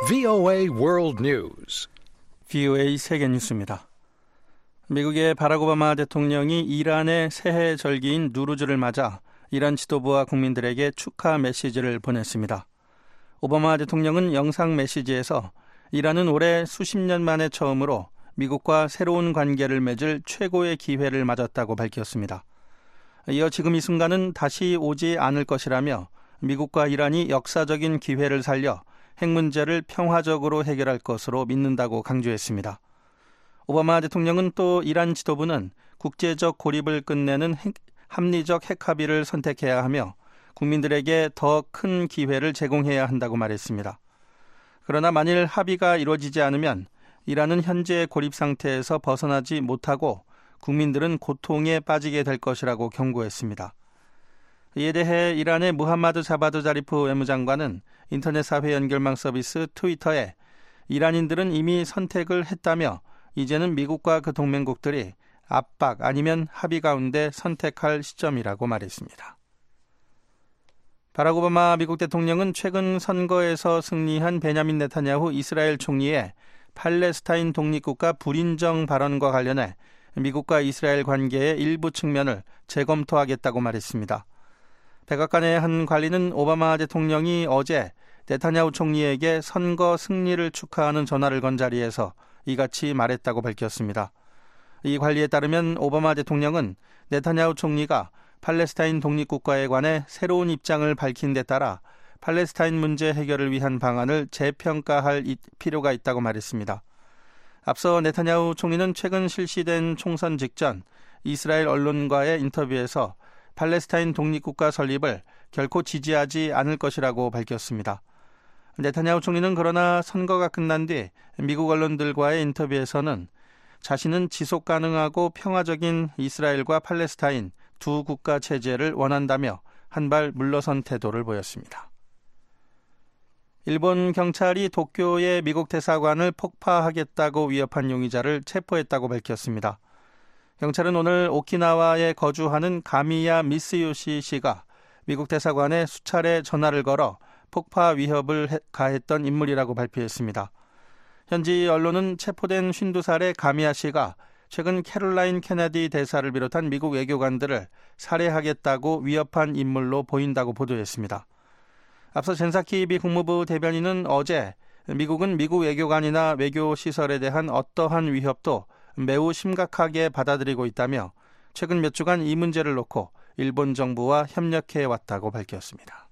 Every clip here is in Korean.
VOA World News. VOA 세계 뉴스입니다. 미국의 바락 오바마 대통령이 이란의 새해 절기인 누루즈를 맞아 이란 지도부와 국민들에게 축하 메시지를 보냈습니다. 오바마 대통령은 영상 메시지에서 이란은 올해 수십 년 만에 처음으로 미국과 새로운 관계를 맺을 최고의 기회를 맞았다고 밝혔습니다. 이어 지금 이 순간은 다시 오지 않을 것이라며 미국과 이란이 역사적인 기회를 살려 핵 문제를 평화적으로 해결할 것으로 믿는다고 강조했습니다. 오바마 대통령은 또 이란 지도부는 국제적 고립을 끝내는 합리적 핵 합의를 선택해야 하며 국민들에게 더 큰 기회를 제공해야 한다고 말했습니다. 그러나 만일 합의가 이루어지지 않으면 이란은 현재의 고립 상태에서 벗어나지 못하고 국민들은 고통에 빠지게 될 것이라고 경고했습니다. 이에 대해 이란의 무함마드 자바드 자리프 외무장관은 인터넷 사회 연결망 서비스 트위터에 이란인들은 이미 선택을 했다며 이제는 미국과 그 동맹국들이 압박 아니면 합의 가운데 선택할 시점이라고 말했습니다. 바락 오바마 미국 대통령은 최근 선거에서 승리한 베냐민 네타냐후 이스라엘 총리의 팔레스타인 독립국가 불인정 발언과 관련해 미국과 이스라엘 관계의 일부 측면을 재검토하겠다고 말했습니다. 백악관의 한 관리는 오바마 대통령이 어제 네타냐후 총리에게 선거 승리를 축하하는 전화를 건 자리에서 이같이 말했다고 밝혔습니다. 이 관리에 따르면 오바마 대통령은 네타냐후 총리가 팔레스타인 독립국가에 관해 새로운 입장을 밝힌 데 따라 팔레스타인 문제 해결을 위한 방안을 재평가할 필요가 있다고 말했습니다. 앞서 네타냐후 총리는 최근 실시된 총선 직전 이스라엘 언론과의 인터뷰에서 팔레스타인 독립국가 설립을 결코 지지하지 않을 것이라고 밝혔습니다. 네타냐후 총리는 그러나 선거가 끝난 뒤 미국 언론들과의 인터뷰에서는 자신은 지속 가능하고 평화적인 이스라엘과 팔레스타인 두 국가 체제를 원한다며 한 발 물러선 태도를 보였습니다. 일본 경찰이 도쿄의 미국 대사관을 폭파하겠다고 위협한 용의자를 체포했다고 밝혔습니다. 경찰은 오늘 오키나와에 거주하는 가미야 미스요시 씨가 미국 대사관에 수차례 전화를 걸어 폭파 위협을 가했던 인물이라고 발표했습니다. 현지 언론은 체포된 52살의 가미야 씨가 최근 캐롤라인 케네디 대사를 비롯한 미국 외교관들을 살해하겠다고 위협한 인물로 보인다고 보도했습니다. 앞서 젠사키 미 국무부 대변인은 어제 미국은 미국 외교관이나 외교시설에 대한 어떠한 위협도 매우 심각하게 받아들이고 있다며 최근 몇 주간 이 문제를 놓고 일본 정부와 협력해왔다고 밝혔습니다.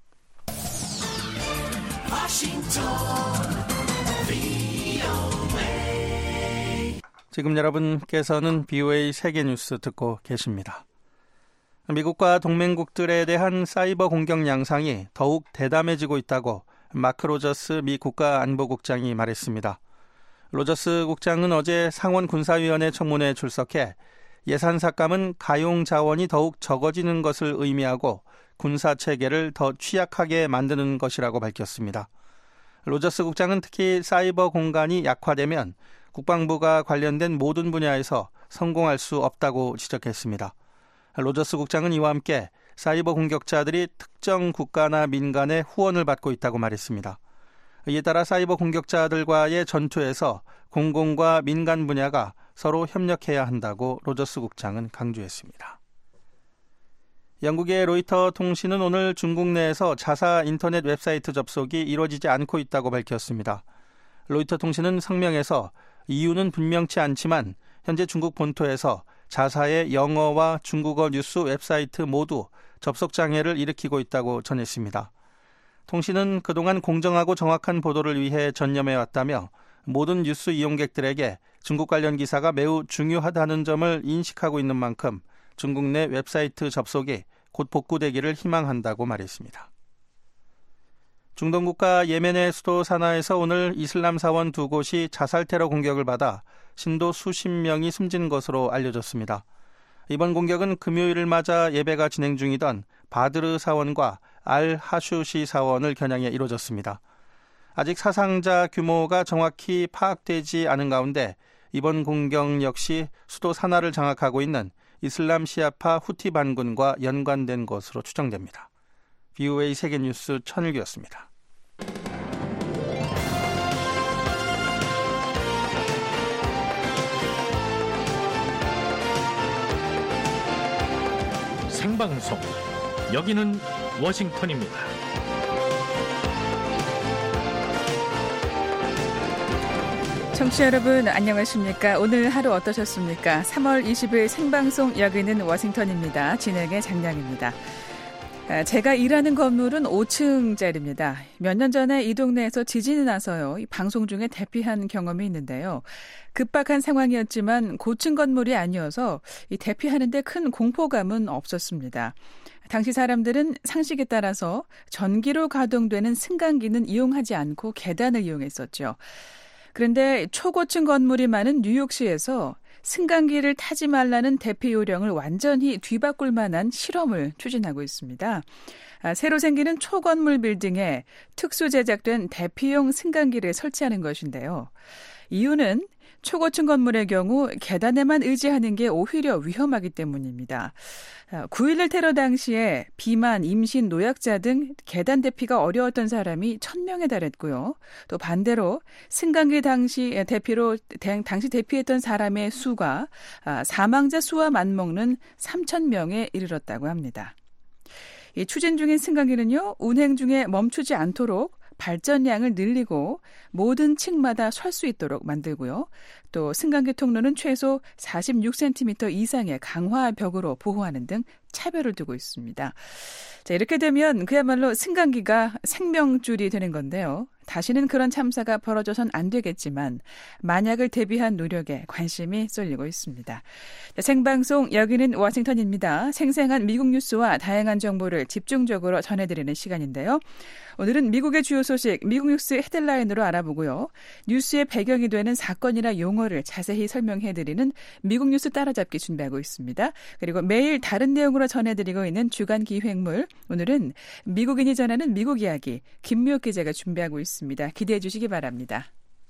지금 여러분께서는 BOA 세계뉴스 듣고 계십니다. 미국과 동맹국들에 대한 사이버 공격 양상이 더욱 대담해지고 있다고 마크 로저스 미 국가안보국장이 말했습니다. 로저스 국장은 어제 상원군사위원회 청문회에 출석해 예산 삭감은 가용 자원이 더욱 적어지는 것을 의미하고 군사체계를 더 취약하게 만드는 것이라고 밝혔습니다. 로저스 국장은 특히 사이버 공간이 약화되면 국방부가 관련된 모든 분야에서 성공할 수 없다고 지적했습니다. 로저스 국장은 이와 함께 사이버 공격자들이 특정 국가나 민간의 후원을 받고 있다고 말했습니다. 이에 따라 사이버 공격자들과의 전투에서 공공과 민간 분야가 서로 협력해야 한다고 로저스 국장은 강조했습니다. 영국의 로이터 통신은 오늘 중국 내에서 자사 인터넷 웹사이트 접속이 이루어지지 않고 있다고 밝혔습니다. 로이터 통신은 성명에서 이유는 분명치 않지만 현재 중국 본토에서 자사의 영어와 중국어 뉴스 웹사이트 모두 접속 장애를 일으키고 있다고 전했습니다. 통신은 그동안 공정하고 정확한 보도를 위해 전념해왔다며 모든 뉴스 이용객들에게 중국 관련 기사가 매우 중요하다는 점을 인식하고 있는 만큼 중국 내 웹사이트 접속이 곧 복구되기를 희망한다고 말했습니다. 중동 국가 예멘의 수도 사나에서 오늘 이슬람 사원 두 곳이 자살 테러 공격을 받아 신도 수십 명이 숨진 것으로 알려졌습니다. 이번 공격은 금요일을 맞아 예배가 진행 중이던 바드르 사원과 알 하슈시 사원을 겨냥해 이루어졌습니다. 아직 사상자 규모가 정확히 파악되지 않은 가운데 이번 공격 역시 수도 사나를 장악하고 있는 이슬람 시아파 후티 반군과 연관된 것으로 추정됩니다. VOA 세계뉴스 천일규였습니다. 생방송. 여기는 워싱턴입니다. 청취자 여러분 안녕하십니까? 오늘 하루 어떠셨습니까? 3월 20일 생방송 여기는 워싱턴입니다. 진행의 장량입니다. 제가 일하는 건물은 5층짜리입니다. 몇 년 전에 이 동네에서 지진이 나서요. 이 방송 중에 대피한 경험이 있는데요. 급박한 상황이었지만 고층 건물이 아니어서 이 대피하는데 큰 공포감은 없었습니다. 당시 사람들은 상식에 따라서 전기로 가동되는 승강기는 이용하지 않고 계단을 이용했었죠. 그런데 초고층 건물이 많은 뉴욕시에서 승강기를 타지 말라는 대피 요령을 완전히 뒤바꿀 만한 실험을 추진하고 있습니다. 새로 생기는 초건물 빌딩에 특수 제작된 대피용 승강기를 설치하는 것인데요. 이유는 초고층 건물의 경우 계단에만 의지하는 게 오히려 위험하기 때문입니다. 9.11 테러 당시에 비만, 임신, 노약자 등 계단 대피가 어려웠던 사람이 1,000명에 달했고요. 또 반대로 승강기 당시 대피했던 사람의 수가 사망자 수와 맞먹는 3,000명에 이르렀다고 합니다. 이 추진 중인 승강기는요, 운행 중에 멈추지 않도록 발전량을 늘리고 모든 층마다 설 수 있도록 만들고요. 또 승강기 통로는 최소 46cm 이상의 강화 벽으로 보호하는 등 차별을 두고 있습니다. 자, 이렇게 되면 그야말로 승강기가 생명줄이 되는 건데요. 다시는 그런 참사가 벌어져선 안 되겠지만 만약을 대비한 노력에 관심이 쏠리고 있습니다. 자, 생방송 여기는 워싱턴입니다. 생생한 미국 뉴스와 다양한 정보를 집중적으로 전해드리는 시간인데요. 오늘은 미국의 주요 소식, 미국 뉴스 헤드라인으로 알아보고요. 뉴스의 배경이 되는 사건이나 용어를 자세히 설명해드리는 미국 뉴스 따라잡기 준비하고 있습니다. 그리고 매일 다른 내용으로 전해드리고 있는 주간 기획물, 오늘은 미국인이 전하는 미국 이야기, 김미옥 기자가 준비하고 있습니다. 기대해 주시기 바랍니다.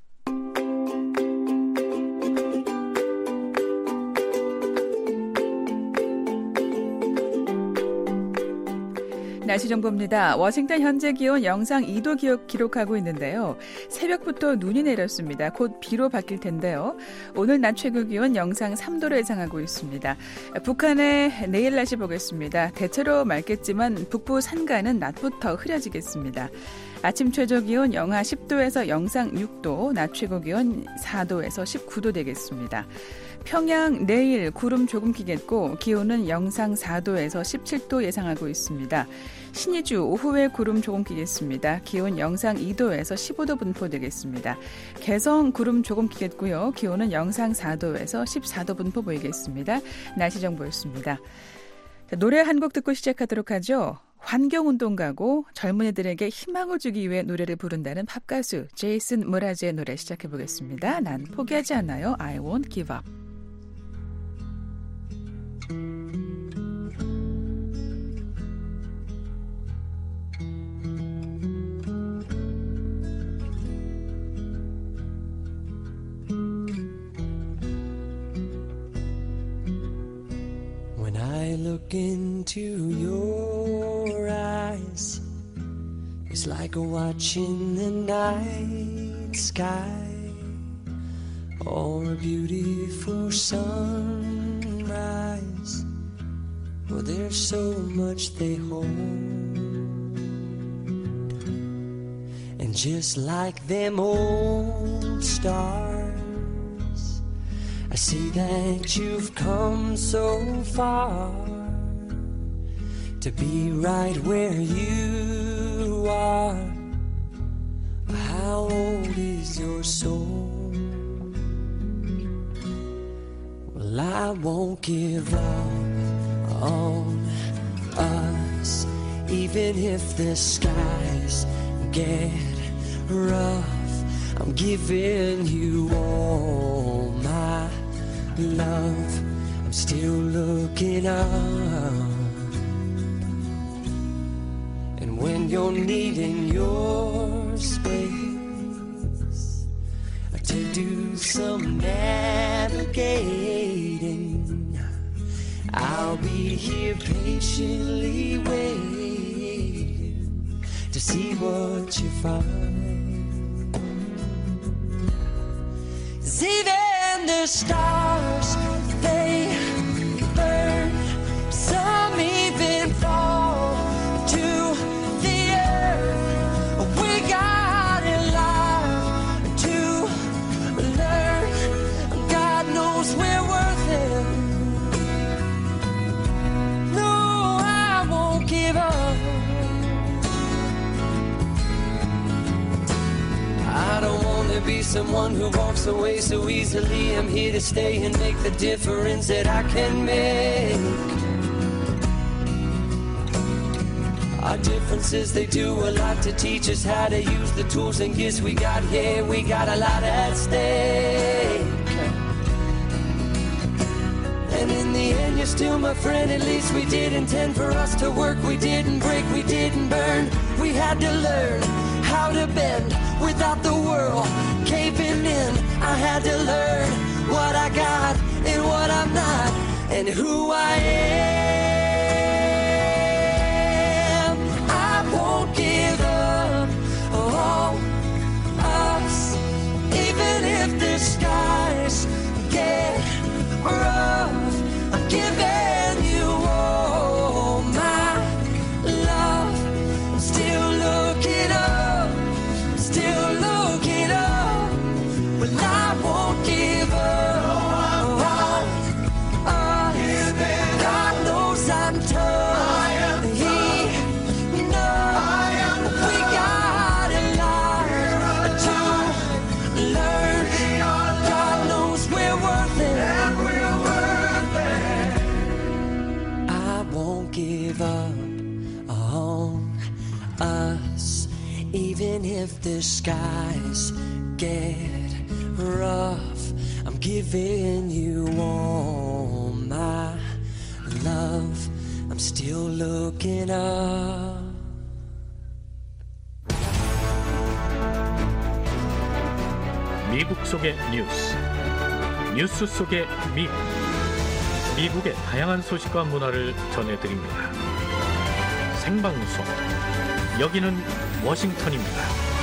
날씨 정보입니다. 워싱턴 현재 기온 영상 2도 기록하고 있는데요. 새벽부터 눈이 내렸습니다. 곧 비로 바뀔 텐데요. 오늘 낮 최고 기온 영상 3도를 예상하고 있습니다. 북한의 내일 날씨 보겠습니다. 대체로 맑겠지만 북부 산간은 낮부터 흐려지겠습니다. 아침 최저 기온 영하 10도에서 영상 6도, 낮 최고 기온 4도에서 19도 되겠습니다. 평양 내일 구름 조금 끼겠고 기온은 영상 4도에서 17도 예상하고 있습니다. 신의주 오후에 구름 조금 끼겠습니다. 기온 영상 2도에서 15도 분포되겠습니다. 개성 구름 조금 끼겠고요. 기온은 영상 4도에서 14도 분포 보이겠습니다. 날씨 정보였습니다. 자, 노래 한 곡 듣고 시작하도록 하죠. 환경운동가고 젊은이들에게 희망을 주기 위해 노래를 부른다는 팝가수 제이슨 무라즈의 노래 시작해보겠습니다. 난 포기하지 않아요. I won't give up. When I look into your eyes, it's like watching the night sky or a beautiful sunrise. Oh, there's so much they hold, and just like them old stars, I see that you've come so far to be right where you are. How old is your soul? Well, I won't give up on us, even if the skies get rough. I'm giving you all my love. I'm still looking up, and when you're needing your space to do some navigating, I'll be here patiently waiting to see what you find. 'Cause even the stars, they burn. Some even someone who walks away so easily. I'm here to stay and make the difference that I can make. Our differences, they do a lot to teach us how to use the tools and gifts we got here. We got a lot at stake. And in the end, you're still my friend. At least we did intend for us to work. We didn't break, we didn't burn. We had to learn how to bend without the world caving in. I had to learn what I got and what I'm not and who I am. I won't give up on us, even if the skies get rough. I'm giving you all my love. I'm still looking up, still looking up, but I won't give up on us. God knows I'm tough, He knows we got a lot to learn. God knows we're worth it. Give up on us, even if the skies get rough. I'm giving you all my love. I'm still looking up. 미국 속의 뉴스, 뉴스 속의 미국. 미국의 다양한 소식과 문화를 전해드립니다. 생방송, 여기는 워싱턴입니다.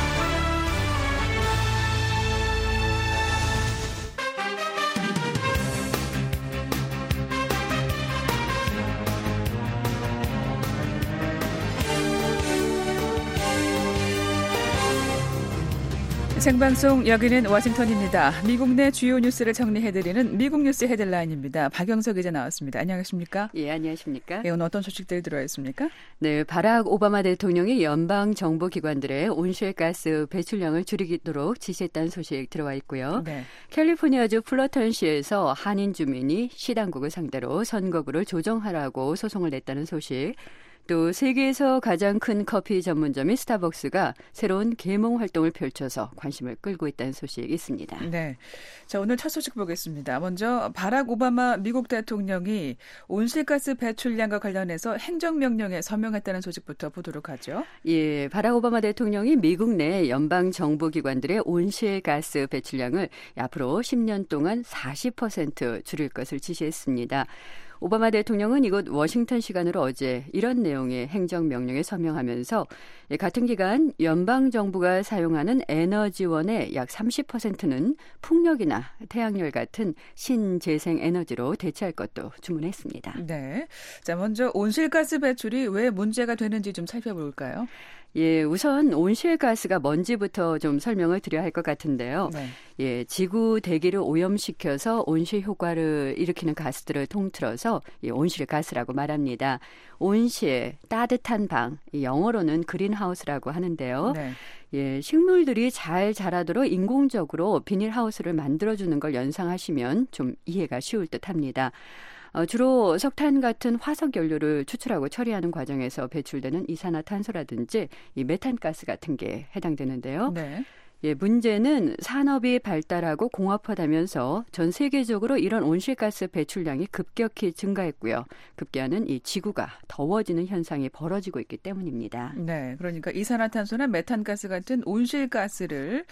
생방송 여기는 워싱턴입니다. 미국 내 주요 뉴스를 정리해드리는 미국 뉴스 헤드라인입니다. 박영석 기자 나왔습니다. 안녕하십니까? 예, 안녕하십니까? 예, 오늘 어떤 소식들이 들어있습니까? 네, 바락 오바마 대통령이 연방 정보기관들의 온실가스 배출량을 줄이도록 지시했다는 소식 들어와 있고요. 네. 캘리포니아주 플러턴시에서 한인 주민이 시당국을 상대로 선거구를 조정하라고 소송을 냈다는 소식, 또 세계에서 가장 큰 커피 전문점인 스타벅스가 새로운 계몽 활동을 펼쳐서 관심을 끌고 있다는 소식이 있습니다. 네, 자 오늘 첫 소식 보겠습니다. 먼저 바락 오바마 미국 대통령이 온실가스 배출량과 관련해서 행정명령에 서명했다는 소식부터 보도록 하죠. 예, 바락 오바마 대통령이 미국 내 연방 정보기관들의 온실가스 배출량을 앞으로 10년 동안 40% 줄일 것을 지시했습니다. 오바마 대통령은 이곳 워싱턴 시간으로 어제 이런 내용의 행정명령에 서명하면서 같은 기간 연방정부가 사용하는 에너지원의 약 30%는 풍력이나 태양열 같은 신재생 에너지로 대체할 것도 주문했습니다. 네, 자 먼저 온실가스 배출이 왜 문제가 되는지 좀 살펴볼까요? 예, 우선 온실가스가 뭔지부터 좀 설명을 드려야 할 것 같은데요. 네. 예, 지구 대기를 오염시켜서 온실 효과를 일으키는 가스들을 통틀어서 온실가스라고 말합니다. 온실, 따뜻한 방, 영어로는 그린하우스라고 하는데요. 네. 예, 식물들이 잘 자라도록 인공적으로 비닐하우스를 만들어주는 걸 연상하시면 좀 이해가 쉬울 듯합니다. 주로 석탄 같은 화석 연료를 추출하고 처리하는 과정에서 배출되는 이산화탄소라든지 이 메탄가스 같은 게 해당되는데요. 네. 예, 문제는 산업이 발달하고 공업화되면서 전 세계적으로 이런 온실가스 배출량이 급격히 증가했고요. 급기야는 이 지구가 더워지는 현상이 벌어지고 있기 때문입니다. 네, 그러니까 이산화탄소나 메탄가스 같은 온실가스를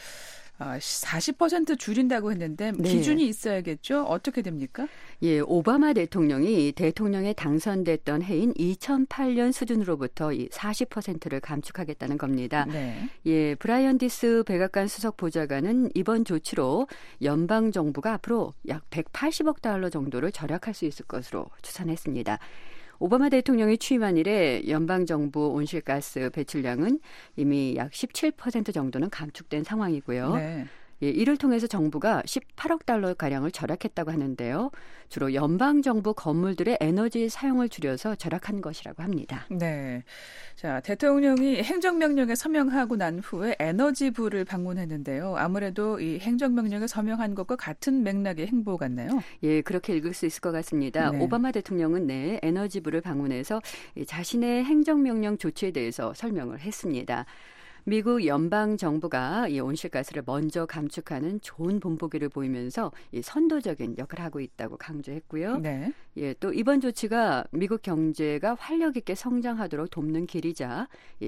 40% 줄인다고 했는데 네. 기준이 있어야겠죠? 어떻게 됩니까? 예, 오바마 대통령이 대통령에 당선됐던 해인 2008년 수준으로부터 이 40%를 감축하겠다는 겁니다. 네. 예, 브라이언 디스 백악관 수석 보좌관은 이번 조치로 연방 정부가 앞으로 약 180억 달러 정도를 절약할 수 있을 것으로 추산했습니다. 오바마 대통령이 취임한 이래 연방정부 온실가스 배출량은 이미 약 17% 정도는 감축된 상황이고요. 네. 예, 이를 통해서 정부가 18억 달러 가량을 절약했다고 하는데요. 주로 연방 정부 건물들의 에너지 사용을 줄여서 절약한 것이라고 합니다. 네. 자, 대통령이 행정명령에 서명하고 난 후에 에너지부를 방문했는데요. 아무래도 이 행정명령에 서명한 것과 같은 맥락의 행보 같나요? 예, 그렇게 읽을 수 있을 것 같습니다. 네. 오바마 대통령은 에너지부를 방문해서 자신의 행정명령 조치에 대해서 설명을 했습니다. 미국 연방 정부가 이 온실가스를 먼저 감축하는 좋은 본보기를 보이면서 이 선도적인 역할을 하고 있다고 강조했고요. 네. 예, 또 이번 조치가 미국 경제가 활력 있게 성장하도록 돕는 길이자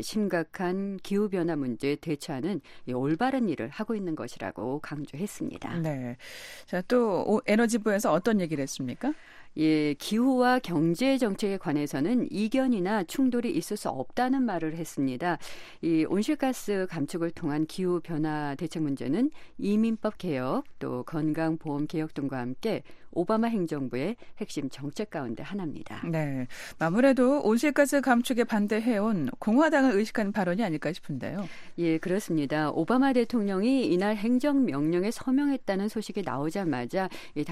심각한 기후 변화 문제에 대처하는 올바른 일을 하고 있는 것이라고 강조했습니다. 네. 자, 또 에너지부에서 어떤 얘기를 했습니까? 예, 기후와 경제 정책에 관해서는 이견이나 충돌이 있을 수 없다는 말을 했습니다. 이 온실가스 감축을 통한 기후 변화 대책 문제는 이민법 개혁, 또 건강보험 개혁 등과 함께 오바마 행정부의 핵심 정책 가운데 하나입니다. 네. 아무래도 온실가스 감축에 반대해온 공화당을 의식한 발언이 아닐까 싶은데요. 예, 그렇습니다. 오바마 대통령이 이날 행정명령에 서명했다는 소식이 나오자마자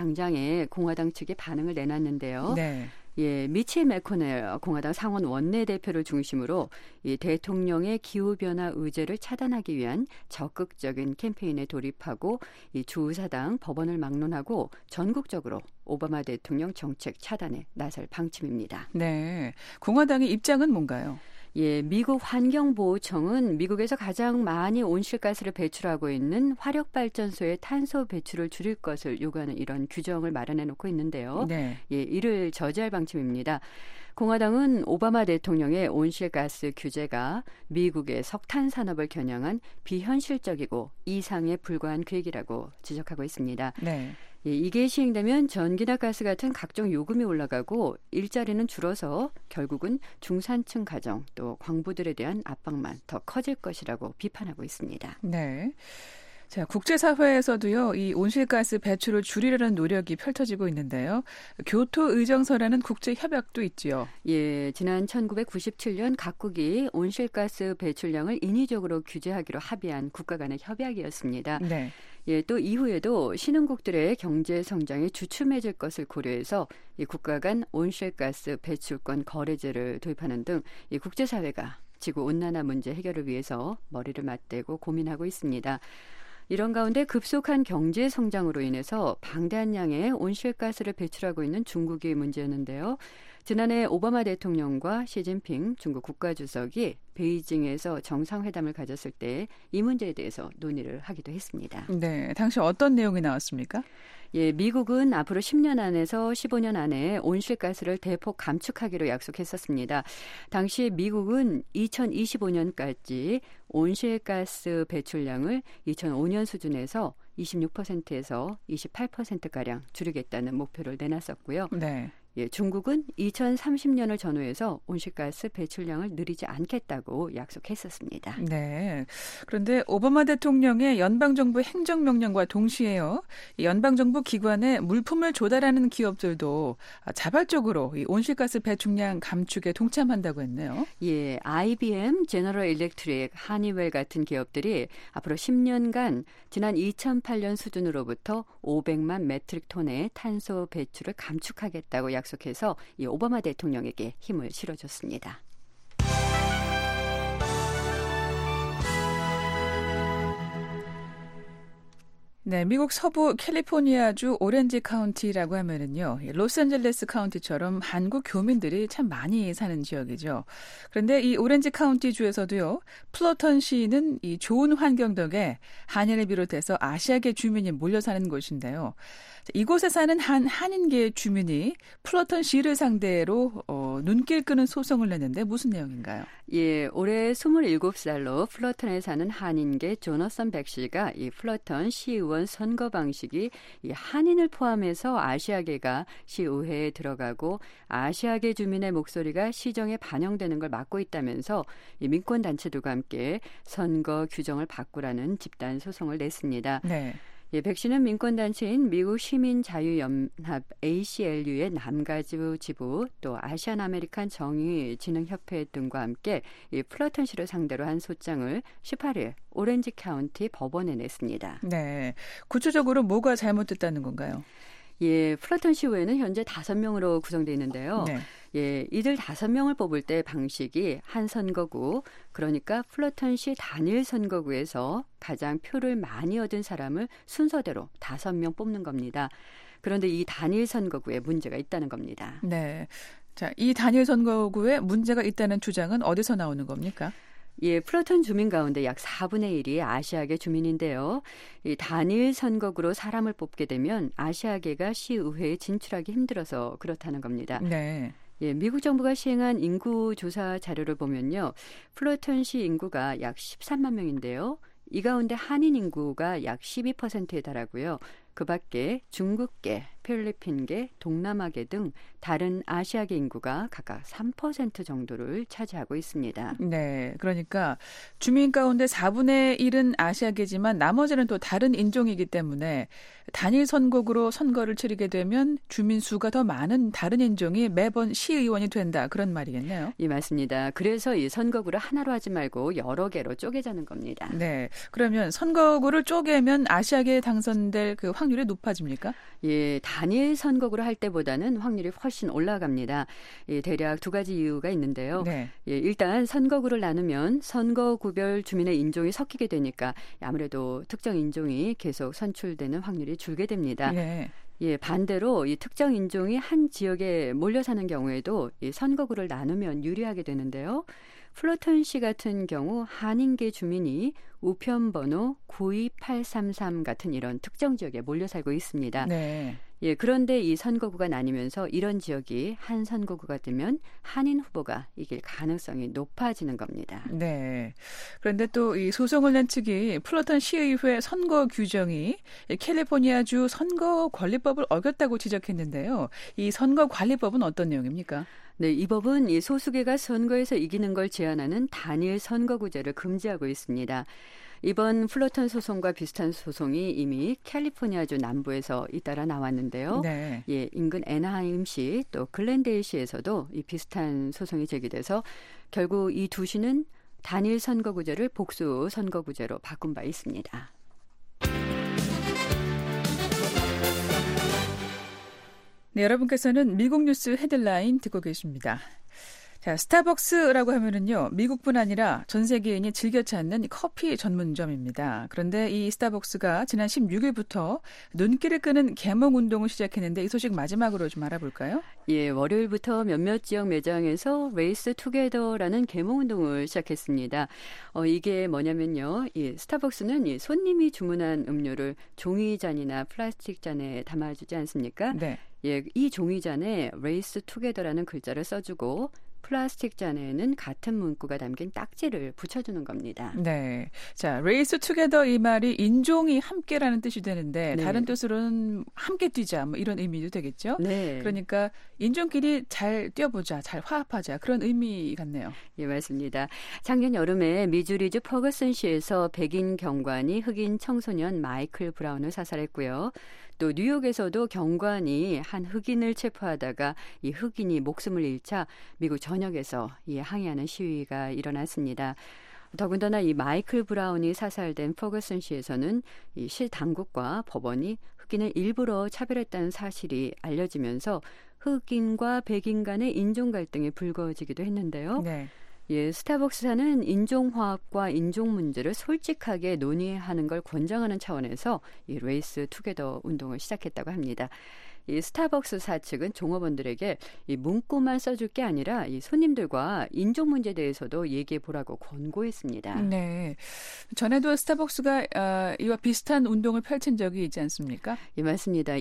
당장에 공화당 측이 반응을 내놨는데요. 네. 예, 미치 매코넬 공화당 상원 원내대표를 중심으로 이 대통령의 기후변화 의제를 차단하기 위한 적극적인 캠페인에 돌입하고 이 주사당 법원을 막론하고 전국적으로 오바마 대통령 정책 차단에 나설 방침입니다. 네. 공화당의 입장은 뭔가요? 예, 미국 환경보호청은 미국에서 가장 많이 온실가스를 배출하고 있는 화력발전소의 탄소 배출을 줄일 것을 요구하는 이런 규정을 마련해 놓고 있는데요. 네. 예, 이를 저지할 방침입니다. 공화당은 오바마 대통령의 온실가스 규제가 미국의 석탄 산업을 겨냥한 비현실적이고 이상에 불과한 계획이라고 지적하고 있습니다. 네. 예, 이게 시행되면 전기나 가스 같은 각종 요금이 올라가고 일자리는 줄어서 결국은 중산층 가정 또 광부들에 대한 압박만 더 커질 것이라고 비판하고 있습니다. 네. 자, 국제사회에서도요, 이 온실가스 배출을 줄이려는 노력이 펼쳐지고 있는데요. 교토 의정서라는 국제협약도 있지요. 예, 지난 1997년 각국이 온실가스 배출량을 인위적으로 규제하기로 합의한 국가 간의 협약이었습니다. 네. 예, 또 이후에도 신흥국들의 경제 성장이 주춤해질 것을 고려해서 이 국가 간 온실가스 배출권 거래제를 도입하는 등 이 국제사회가 지구 온난화 문제 해결을 위해서 머리를 맞대고 고민하고 있습니다. 이런 가운데 급속한 경제 성장으로 인해서 방대한 양의 온실가스를 배출하고 있는 중국이 문제였는데요. 지난해 오바마 대통령과 시진핑 중국 국가주석이 베이징에서 정상회담을 가졌을 때 이 문제에 대해서 논의를 하기도 했습니다. 네, 당시 어떤 내용이 나왔습니까? 예, 미국은 앞으로 10년 안에서 15년 안에 온실가스를 대폭 감축하기로 약속했었습니다. 당시 미국은 2025년까지 온실가스 배출량을 2005년 수준에서 26%에서 28%가량 줄이겠다는 목표를 내놨었고요. 네. 예, 중국은 2030년을 전후해서 온실가스 배출량을 늘리지 않겠다고 약속했었습니다. 네. 그런데 오바마 대통령의 연방정부 행정명령과 동시에요, 이 연방정부 기관에 물품을 조달하는 기업들도 자발적으로 이 온실가스 배출량 감축에 동참한다고 했네요. 예, IBM, 제너럴 일렉트릭, 하니웰 같은 기업들이 앞으로 10년간 지난 2008년 수준으로부터 500만 메트릭 톤의 탄소 배출을 감축하겠다고 약속해서 이 오바마 대통령에게 힘을 실어줬습니다. 네, 미국 서부 캘리포니아주 오렌지 카운티라고 하면은요, 로스앤젤레스 카운티처럼 한국 교민들이 참 많이 사는 지역이죠. 그런데 이 오렌지 카운티 주에서도요, 플러턴 시는 이 좋은 환경 덕에 한인을 비롯해서 아시아계 주민이 몰려 사는 곳인데요. 이곳에 사는 한인계 주민이 플러턴 시를 상대로 눈길 끄는 소송을 냈는데 무슨 내용인가요? 예, 올해 27살로 플러턴에 사는 한인계 조너선 백 씨가 이 플러턴 시의원 선거 방식이 이 한인을 포함해서 아시아계가 시의회에 들어가고 아시아계 주민의 목소리가 시정에 반영되는 걸 막고 있다면서 이 민권단체들과 함께 선거 규정을 바꾸라는 집단 소송을 냈습니다. 네. 예, 백신은 민권단체인 미국 시민자유연합 ACLU의 남가주 지부 또 아시안 아메리칸 정의진흥협회 등과 함께 이 플러턴시를 상대로 한 소장을 18일 오렌지 카운티 법원에 냈습니다. 네, 구체적으로 뭐가 잘못됐다는 건가요? 예, 플러턴시 후에는 현재 5명으로 구성되어 있는데요. 네. 예, 이들 5명을 뽑을 때 방식이 한 선거구, 그러니까 플러턴시 단일 선거구에서 가장 표를 많이 얻은 사람을 순서대로 5명 뽑는 겁니다. 그런데 이 단일 선거구에 문제가 있다는 겁니다. 네. 자, 이 단일 선거구에 문제가 있다는 주장은 어디서 나오는 겁니까? 예, 플러턴 주민 가운데 약 4분의 1이 아시아계 주민인데요. 이 단일 선거구로 사람을 뽑게 되면 아시아계가 시의회에 진출하기 힘들어서 그렇다는 겁니다. 네. 예, 미국 정부가 시행한 인구 조사 자료를 보면요. 플러턴시 인구가 약 13만 명인데요. 이 가운데 한인 인구가 약 12%에 달하고요. 그 밖에 중국계, 필리핀계, 동남아계 등 다른 아시아계 인구가 각각 3% 정도를 차지하고 있습니다. 네, 그러니까 주민 가운데 4분의 1은 아시아계지만 나머지는 또 다른 인종이기 때문에 단일 선거구로 선거를 치르게 되면 주민 수가 더 많은 다른 인종이 매번 시의원이 된다. 그런 말이겠네요. 예, 맞습니다. 그래서 이 선거구를 하나로 하지 말고 여러 개로 쪼개자는 겁니다. 네, 그러면 선거구를 쪼개면 아시아계에 당선될 그 확률이 높아집니까? 예, 단일 선거구를 할 때보다는 확률이 훨씬 올라갑니다. 예, 대략 2가지 이유가 있는데요. 네. 예, 일단 선거구를 나누면 선거구별 주민의 인종이 섞이게 되니까 아무래도 특정 인종이 계속 선출되는 확률이 줄게 됩니다. 네. 예, 반대로 이 특정 인종이 한 지역에 몰려 사는 경우에도 이 선거구를 나누면 유리하게 되는데요. 플러턴시 같은 경우 한인계 주민이 우편번호 92833 같은 이런 특정 지역에 몰려 살고 있습니다. 네. 예, 그런데 이 선거구가 나뉘면서 이런 지역이 한 선거구가 되면 한인 후보가 이길 가능성이 높아지는 겁니다. 네. 그런데 또 이 소송을 낸 측이 플러턴 시의회 선거 규정이 캘리포니아주 선거관리법을 어겼다고 지적했는데요. 이 선거관리법은 어떤 내용입니까? 네, 이 법은 이 소수계가 선거에서 이기는 걸 제한하는 단일 선거구제를 금지하고 있습니다. 이번 플러턴 소송과 비슷한 소송이 이미 캘리포니아주 남부에서 잇따라 나왔는데요. 네. 예, 인근 애나하임시 또 글렌데일시에서도 이 비슷한 소송이 제기돼서 결국 이 두 시는 단일 선거구제를 복수 선거구제로 바꾼 바 있습니다. 네, 여러분께서는 미국 뉴스 헤드라인 듣고 계십니다. 자, 스타벅스라고 하면은요, 미국뿐 아니라 전 세계인이 즐겨 찾는 커피 전문점입니다. 그런데 이 스타벅스가 지난 16일부터 눈길을 끄는 개몽 운동을 시작했는데 이 소식 마지막으로 좀 알아볼까요? 예, 월요일부터 몇몇 지역 매장에서 레이스 투게더라는 개몽 운동을 시작했습니다. 이게 뭐냐면요, 이 스타벅스는 이 손님이 주문한 음료를 종이잔이나 플라스틱 잔에 담아주지 않습니까? 네. 예, 이 종이잔에 레이스 투게더라는 글자를 써주고 플라스틱 잔에는 같은 문구가 담긴 딱지를 붙여주는 겁니다. 네. 자, 레이스 투게더 이 말이 인종이 함께라는 뜻이 되는데 네. 다른 뜻으로는 함께 뛰자 뭐 이런 의미도 되겠죠? 네. 그러니까 인종끼리 잘 뛰어보자, 잘 화합하자 그런 의미 같네요. 예, 맞습니다. 작년 여름에 미주리주 퍼거슨시에서 백인 경관이 흑인 청소년 마이클 브라운을 사살했고요. 또 뉴욕에서도 경관이 한 흑인을 체포하다가 이 흑인이 목숨을 잃자 미국 전역에서 이 항의하는 시위가 일어났습니다. 더군다나 이 마이클 브라운이 사살된 퍼거슨시에서는 이 시 당국과 법원이 흑인을 일부러 차별했다는 사실이 알려지면서 흑인과 백인 간의 인종 갈등이 불거지기도 했는데요. 네. 예, 스타벅스사는 인종화합과 인종 문제를 솔직하게 논의하는 걸 권장하는 차원에서 이 레이스 투게더 운동을 시작했다고 합니다. 이 스타벅스사 측은 종업원들에게 이 문구만 써줄 게 아니라 이 손님들과 인종 문제에 대해서도 얘기해 보라고 권고했습니다. 네. 전에도 스타벅스가 이와 비슷한 운동을 펼친 적이 있지 않습니까? 예, 맞습니다.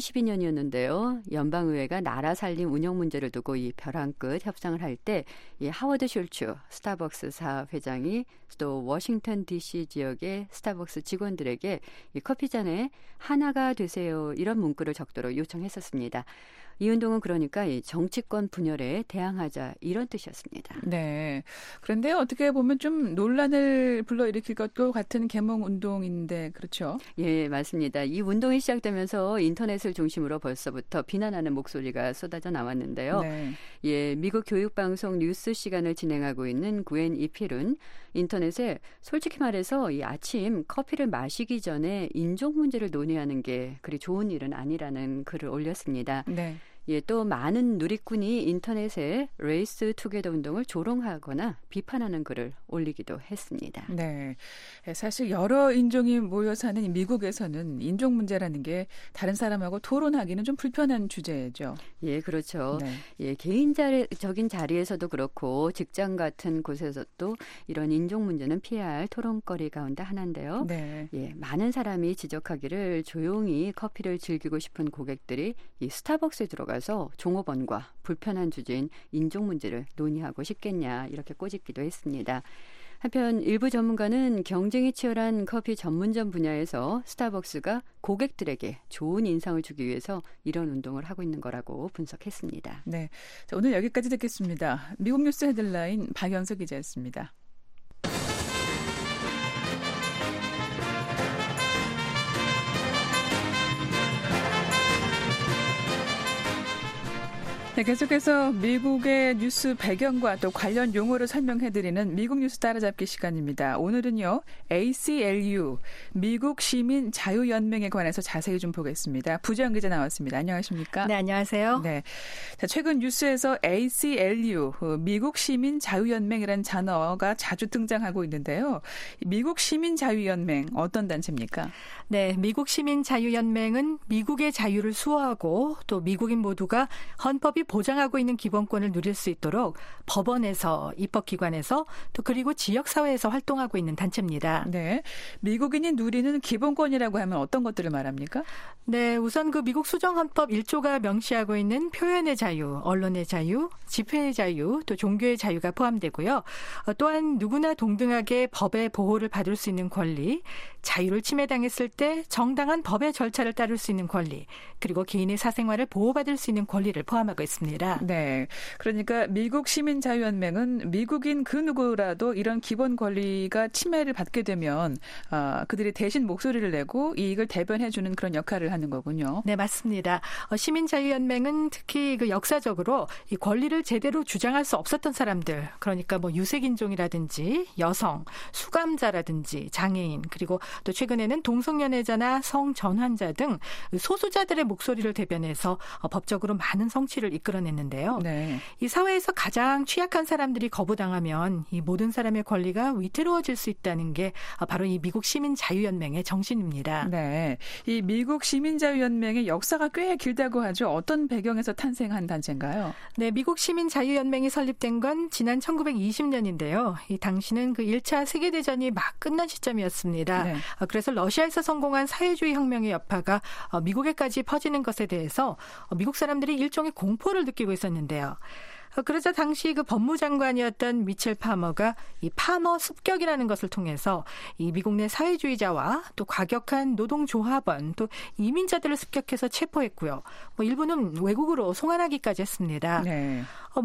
2012년이었는데요. 연방의회가 나라 살림 운영 문제를 두고 이 벼랑 끝 협상을 할 때 이 하워드 슐츠 스타벅스사 회장이 또 워싱턴 DC 지역의 스타벅스 직원들에게 이 커피잔에 하나가 되세요 이런 문구를 적도록 요청했었습니다. 이 운동은 그러니까 이 정치권 분열에 대항하자 이런 뜻이었습니다. 네. 그런데 어떻게 보면 좀 논란을 불러일으킬 것도 같은 계몽 운동인데 그렇죠? 예, 맞습니다. 이 운동이 시작되면서 인터넷을 중심으로 벌써부터 비난하는 목소리가 쏟아져 나왔는데요. 네. 예, 미국 교육방송 뉴스 시간을 진행하고 있는 구엔 이필은 인터넷에 솔직히 말해서 이 아침 커피를 마시기 전에 인종 문제를 논의하는 게 그리 좋은 일은 아니라는 글을 올렸습니다. 네. 예, 또 많은 누리꾼이 인터넷에 레이스 투게더 운동을 조롱하거나 비판하는 글을 올리기도 했습니다. 네. 사실 여러 인종이 모여 사는 미국에서는 인종 문제라는 게 다른 사람하고 토론하기는 좀 불편한 주제죠. 예, 그렇죠. 네. 예, 개인적인 자리에서도 그렇고 직장 같은 곳에서도 이런 인종 문제는 피해야 할 토론거리 가운데 하나인데요. 네. 예, 많은 사람이 지적하기를 조용히 커피를 즐기고 싶은 고객들이 이 스타벅스에 들어가서 종업원과 불편한 주제인 인종 문제를 논의하고 싶겠냐 이렇게 꼬집기도 했습니다. 한편 일부 전문가는 경쟁이 치열한 커피 전문점 분야에서 스타벅스가 고객들에게 좋은 인상을 주기 위해서 이런 운동을 하고 있는 거라고 분석했습니다. 네. 자, 오늘 여기까지 듣겠습니다. 미국 뉴스 헤드라인 박연석 기자였습니다. 네, 계속해서 미국의 뉴스 배경과 또 관련 용어를 설명해드리는 미국 뉴스 따라잡기 시간입니다. 오늘은요, ACLU, 미국 시민 자유연맹에 관해서 자세히 좀 보겠습니다. 부지영 기자 나왔습니다. 안녕하십니까? 네, 안녕하세요. 네. 자, 최근 뉴스에서 ACLU, 미국 시민 자유연맹이라는 단어가 자주 등장하고 있는데요. 미국 시민 자유연맹, 어떤 단체입니까? 네, 미국 시민 자유연맹은 미국의 자유를 수호하고 또 미국인 모두가 헌법이 보장하고 있는 기본권을 누릴 수 있도록 법원에서, 입법기관에서 또 그리고 지역사회에서 활동하고 있는 단체입니다. 네, 미국인이 누리는 기본권이라고 하면 어떤 것들을 말합니까? 네, 우선 그 미국 수정헌법 1조가 명시하고 있는 표현의 자유, 언론의 자유, 집회의 자유, 또 종교의 자유가 포함되고요. 또한 누구나 동등하게 법의 보호를 받을 수 있는 권리, 자유를 침해당했을 때 정당한 법의 절차를 따를 수 있는 권리, 그리고 개인의 사생활을 보호받을 수 있는 권리를 포함하고 있습니다. 네, 그러니까 미국 시민자유연맹은 미국인 그 누구라도 이런 기본 권리가 침해를 받게 되면 그들이 대신 목소리를 내고 이익을 대변해주는 그런 역할을 하는 거군요. 네, 맞습니다. 시민자유연맹은 특히 그 역사적으로 이 권리를 제대로 주장할 수 없었던 사람들, 그러니까 뭐 유색인종이라든지 여성, 수감자라든지 장애인, 그리고 또 최근에는 동성연애자나 성전환자 등 소수자들의 목소리를 대변해서 법적으로 많은 성취를 이끌어냈는데요. 네. 이 사회에서 가장 취약한 사람들이 거부당하면 이 모든 사람의 권리가 위태로워질 수 있다는 게 바로 이 미국 시민자유연맹의 정신입니다. 네, 이 미국 시민자유연맹의 역사가 꽤 길다고 하죠. 어떤 배경에서 탄생한 단체인가요? 네, 미국 시민자유연맹이 설립된 건 지난 1920년인데요. 이 당시는 그 1차 세계대전이 막 끝난 시점이었습니다. 네. 그래서 러시아에서 성공한 사회주의 혁명의 여파가 미국에까지 퍼지는 것에 대해서 미국 사람들이 일종의 공포를 느끼고 있었는데요. 그러자 당시 그 법무장관이었던 미첼 파머가 이 파머 습격이라는 것을 통해서 이 미국 내 사회주의자와 또 과격한 노동조합원 또 이민자들을 습격해서 체포했고요. 뭐 일부는 외국으로 송환하기까지 했습니다. 네.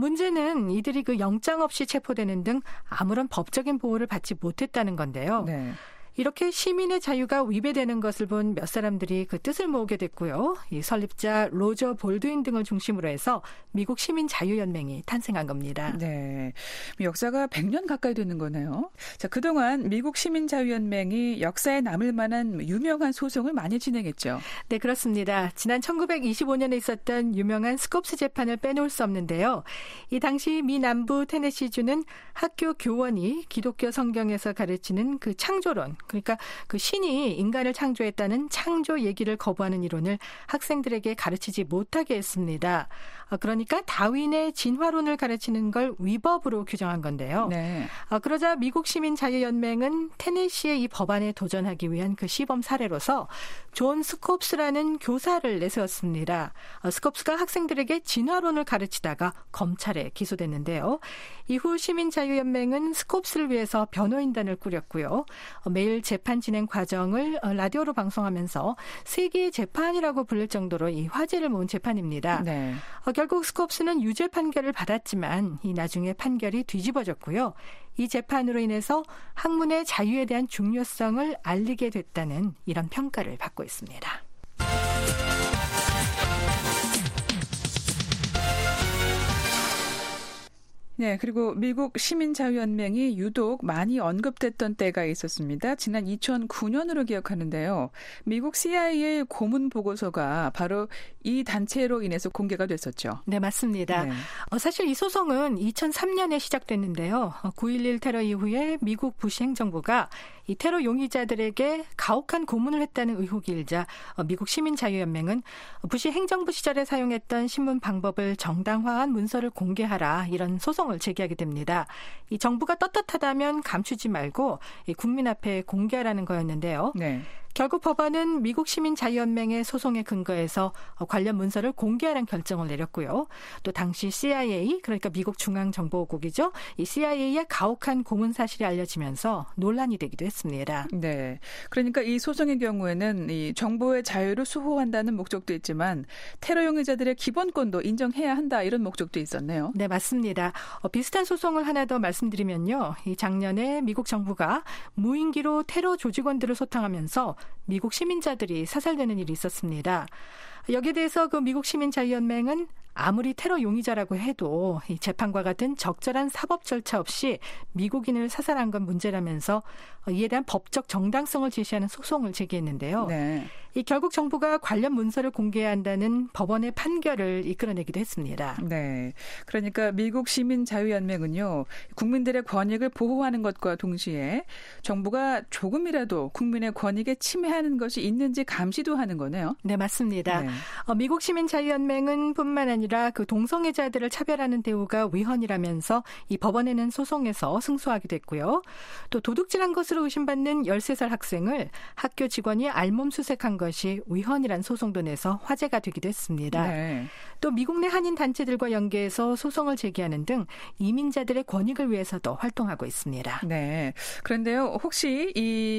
문제는 이들이 그 영장 없이 체포되는 등 아무런 법적인 보호를 받지 못했다는 건데요. 네. 이렇게 시민의 자유가 위배되는 것을 본 몇 사람들이 그 뜻을 모으게 됐고요. 이 설립자 로저 볼드윈 등을 중심으로 해서 미국 시민자유연맹이 탄생한 겁니다. 네, 역사가 100년 가까이 되는 거네요. 자, 그동안 미국 시민자유연맹이 역사에 남을 만한 유명한 소송을 많이 진행했죠. 네, 그렇습니다. 지난 1925년에 있었던 유명한 스콥스 재판을 빼놓을 수 없는데요. 이 당시 미 남부 테네시주는 학교 교원이 기독교 성경에서 가르치는 그 창조론, 그러니까 그 신이 인간을 창조했다는 창조 얘기를 거부하는 이론을 학생들에게 가르치지 못하게 했습니다. 그러니까 다윈의 진화론을 가르치는 걸 위법으로 규정한 건데요. 네. 그러자 미국 시민자유연맹은 테네시의 이 법안에 도전하기 위한 그 시범 사례로서 존 스콥스라는 교사를 내세웠습니다. 스콥스가 학생들에게 진화론을 가르치다가 검찰에 기소됐는데요. 이후 시민자유연맹은 스콥스를 위해서 변호인단을 꾸렸고요. 매일 9.11 재판 진행 과정을 라디오로 방송하면서 세계의 재판이라고 불릴 정도로 이 화제를 모은 재판입니다. 네. 결국 스콥스는 유죄 판결을 받았지만 이 나중에 판결이 뒤집어졌고요. 이 재판으로 인해서 학문의 자유에 대한 중요성을 알리게 됐다는 이런 평가를 받고 있습니다. 네, 그리고 미국 시민자유연맹이 유독 많이 언급됐던 때가 있었습니다. 지난 2009년으로 기억하는데요. 미국 CIA 고문 보고서가 바로 이 단체로 인해서 공개가 됐었죠. 네, 맞습니다. 네. 사실 이 소송은 2003년에 시작됐는데요. 9.11 테러 이후에 미국 부시 행정부가 이 테러 용의자들에게 가혹한 고문을 했다는 의혹이 일자 미국 시민자유연맹은 부시 행정부 시절에 사용했던 신문 방법을 정당화한 문서를 공개하라, 이런 소송을 제기하게 됩니다. 이 정부가 떳떳하다면 감추지 말고 국민 앞에 공개하라는 거였는데요. 네. 결국 법원은 미국 시민자유연맹의 소송에 근거해서 관련 문서를 공개하라는 결정을 내렸고요. 또 당시 CIA, 그러니까 미국 중앙정보국이죠. 이 CIA의 가혹한 고문 사실이 알려지면서 논란이 되기도 했습니다. 네, 그러니까 이 소송의 경우에는 이 정보의 자유를 수호한다는 목적도 있지만 테러 용의자들의 기본권도 인정해야 한다, 이런 목적도 있었네요. 네, 맞습니다. 비슷한 소송을 하나 더 말씀드리면요. 이 작년에 미국 정부가 무인기로 테러 조직원들을 소탕하면서 미국 시민자들이 사살되는 일이 있었습니다. 여기에 대해서 그 미국 시민자유연맹은 아무리 테러 용의자라고 해도 이 재판과 같은 적절한 사법 절차 없이 미국인을 사살한 건 문제라면서 이에 대한 법적 정당성을 제시하는 소송을 제기했는데요. 네. 이 결국 정부가 관련 문서를 공개해야 한다는 법원의 판결을 이끌어내기도 했습니다. 네, 그러니까 미국 시민자유연맹은요, 국민들의 권익을 보호하는 것과 동시에 정부가 조금이라도 국민의 권익에 침해하는 것이 있는지 감시도 하는 거네요. 네, 맞습니다. 네. 미국 시민자유연맹은 뿐만 아니라 그 동성애자들을 차별하는 대우가 위헌이라면서 이 법원에는 소송에서 승소하게 됐고요. 또 도둑질한 것으로 의심받는 13살 학생을 학교 직원이 알몸 수색한 것이 위헌이란 소송도 내서 화제가 되기도 했습니다. 네. 또 미국 내 한인 단체들과 연계해서 소송을 제기하는 등 이민자들의 권익을 위해서도 활동하고 있습니다. 네. 그런데요, 혹시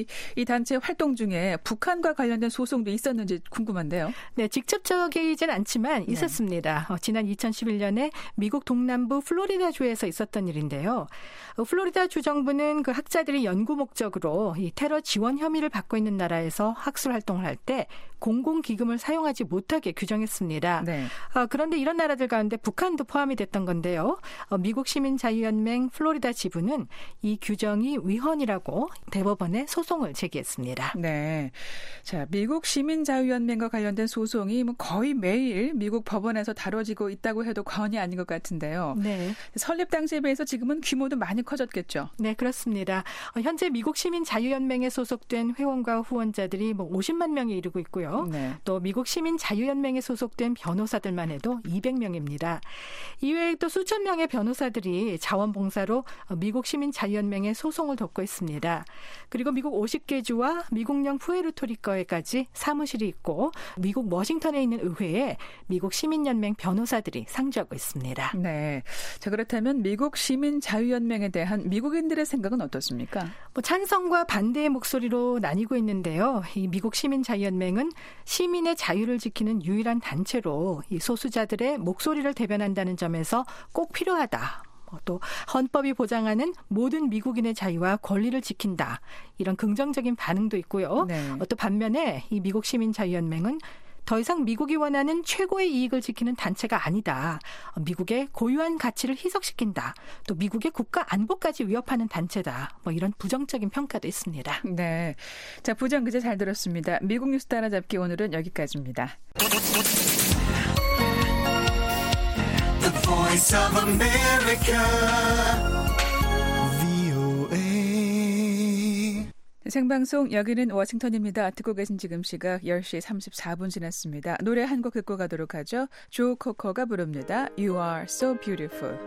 이 단체 활동 중에 북한과 관련된 소송도 있었는지 궁금한데요. 네, 직접적이진 않지만 있었습니다. 지난 2011년에 미국 동남부 플로리다주에서 있었던 일인데요. 플로리다 주 정부는 그 학자들이 연구 목적으로 이 테러 지원 혐의를 받고 있는 나라에서 학술 활동을 할 때 공공기금을 사용하지 못하게 규정했습니다. 네. 그런데 이런 나라들 가운데 북한도 포함이 됐던 건데요. 미국 시민자유연맹 플로리다 지부는 이 규정이 위헌이라고 대법원에 소송을 제기했습니다. 네. 자, 미국 시민자유연맹과 관련된 소송이 뭐 거의 매일 미국 법원에서 다뤄지고 있다고 해도 과언이 아닌 것 같은데요. 네. 설립 당시에 비해서 지금은 규모도 많이 커졌겠죠. 네, 그렇습니다. 현재 미국 시민자유연맹에 소속된 회원과 후원자들이 50만 명에 이르고 있고요. 네. 또 미국 시민자유연맹에 소속된 변호사들만 해도 200명입니다. 이외에 또 수천 명의 변호사들이 자원봉사로 미국 시민자유연맹의 소송을 돕고 있습니다. 그리고 미국 50개 주와 미국령 푸에르토리코에까지 사무실이 있고 미국 워싱턴에 있는 의회에 미국 시민연맹 변호사들이 상주하고 있습니다. 네. 자, 그렇다면 미국 시민자유연맹에 대한 미국인들의 생각은 어떻습니까? 찬성과 반대의 목소리로 나뉘고 있는데요. 이 미국 시민자유연맹은 시민의 자유를 지키는 유일한 단체로 이 소수자들의 목소리를 대변한다는 점에서 꼭 필요하다. 또 헌법이 보장하는 모든 미국인의 자유와 권리를 지킨다. 이런 긍정적인 반응도 있고요. 네. 또 반면에 이 미국 시민자유연맹은 더 이상 미국이 원하는 최고의 이익을 지키는 단체가 아니다. 미국의 고유한 가치를 희석시킨다. 또 미국의 국가 안보까지 위협하는 단체다. 이런 부정적인 평가도 있습니다. 네. 자, 부정 기자 잘 들었습니다. 미국 뉴스 따라잡기 오늘은 여기까지입니다. The Voice of America. 생방송 여기는 워싱턴입니다. 듣고 계신 지금 시각 10시 34분 지났습니다. 노래 한 곡 듣고 가도록 하죠. 조 코커가 부릅니다. You are so beautiful.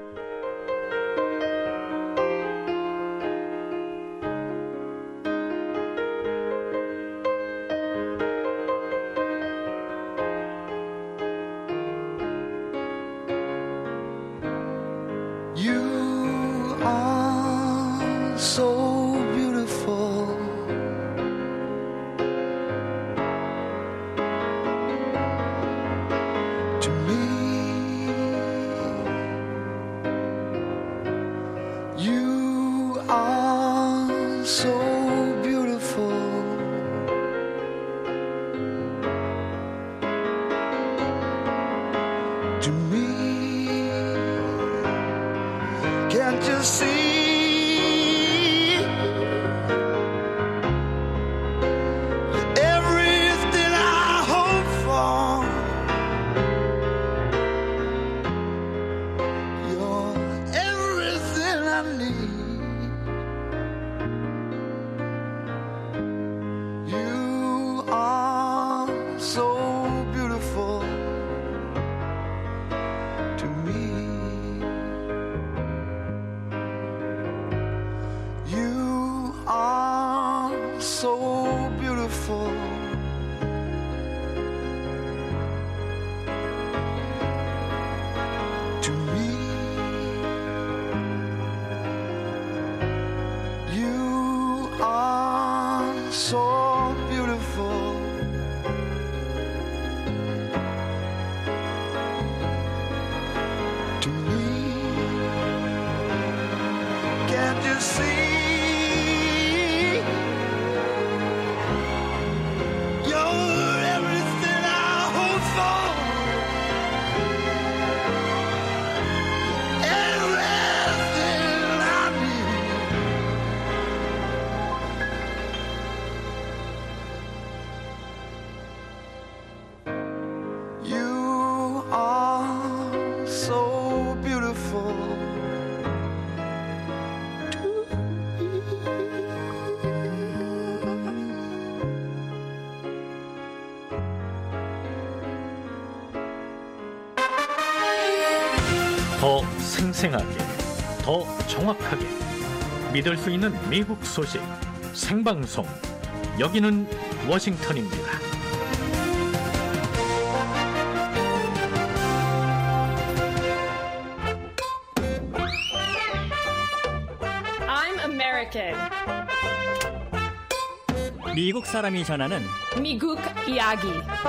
You are so beautiful. so beautiful to me. Can't you see? 더 생생하게, 더 정확하게 믿을 수 있는 미국 소식 생방송. 여기는 워싱턴입니다. I'm American. 미국 사람이 전하는 미국 이야기.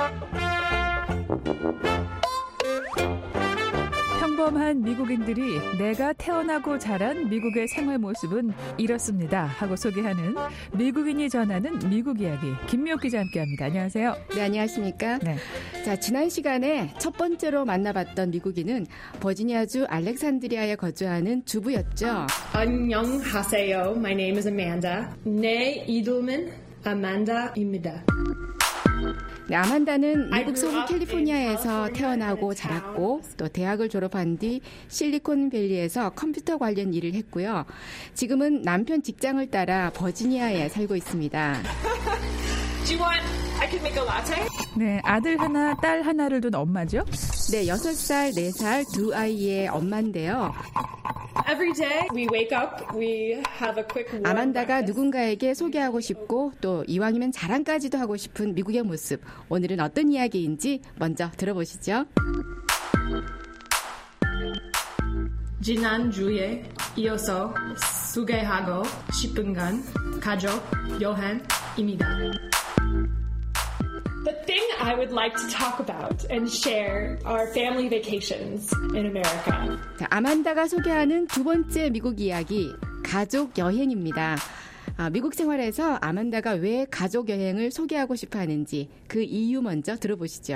평범한 미국인들이 내가 태어나고 자란 미국의 생활 모습은 이렇습니다 하고 소개하는 미국인이 전하는 미국 이야기. 김미옥 기자 함께합니다. 안녕하세요. 네, 안녕하십니까? 네. 자, 지난 시간에 첫 번째로 만나봤던 미국인은 버지니아주 알렉산드리아에 거주하는 주부였죠. 안녕하세요. My name is Amanda. 내 이름은 아만다입니다. 네, 아만다는 미국 소부 캘리포니아에서 태어나고 자랐고 또 대학을 졸업한 뒤 실리콘밸리에서 컴퓨터 관련 일을 했고요. 지금은 남편 직장을 따라 버지니아에 살고 있습니다. Do you want? I can make a latte. 네, 아들 하나, 딸 하나를 둔 엄마죠? 네, 6살, 4살 두 아이의 엄마인데요. Every day we wake up, we have a quick warm 아만다가 breakfast. 누군가에게 소개하고 싶고 또 이왕이면 자랑까지도 하고 싶은 미국의 모습. 오늘은 어떤 이야기인지 먼저 들어보시죠. 지난주에 이어서 소개하고 싶은 건 가족 여행입니다. The thing I would like to talk about and share are family vacations in America. 자, 아만다가 소개하는 두 번째 미국 이야기, 가족 여행입니다. 미국 생활에서 아만다가 왜 가족 여행을 소개하고 싶어 하는지 그 이유 먼저 들어보시죠.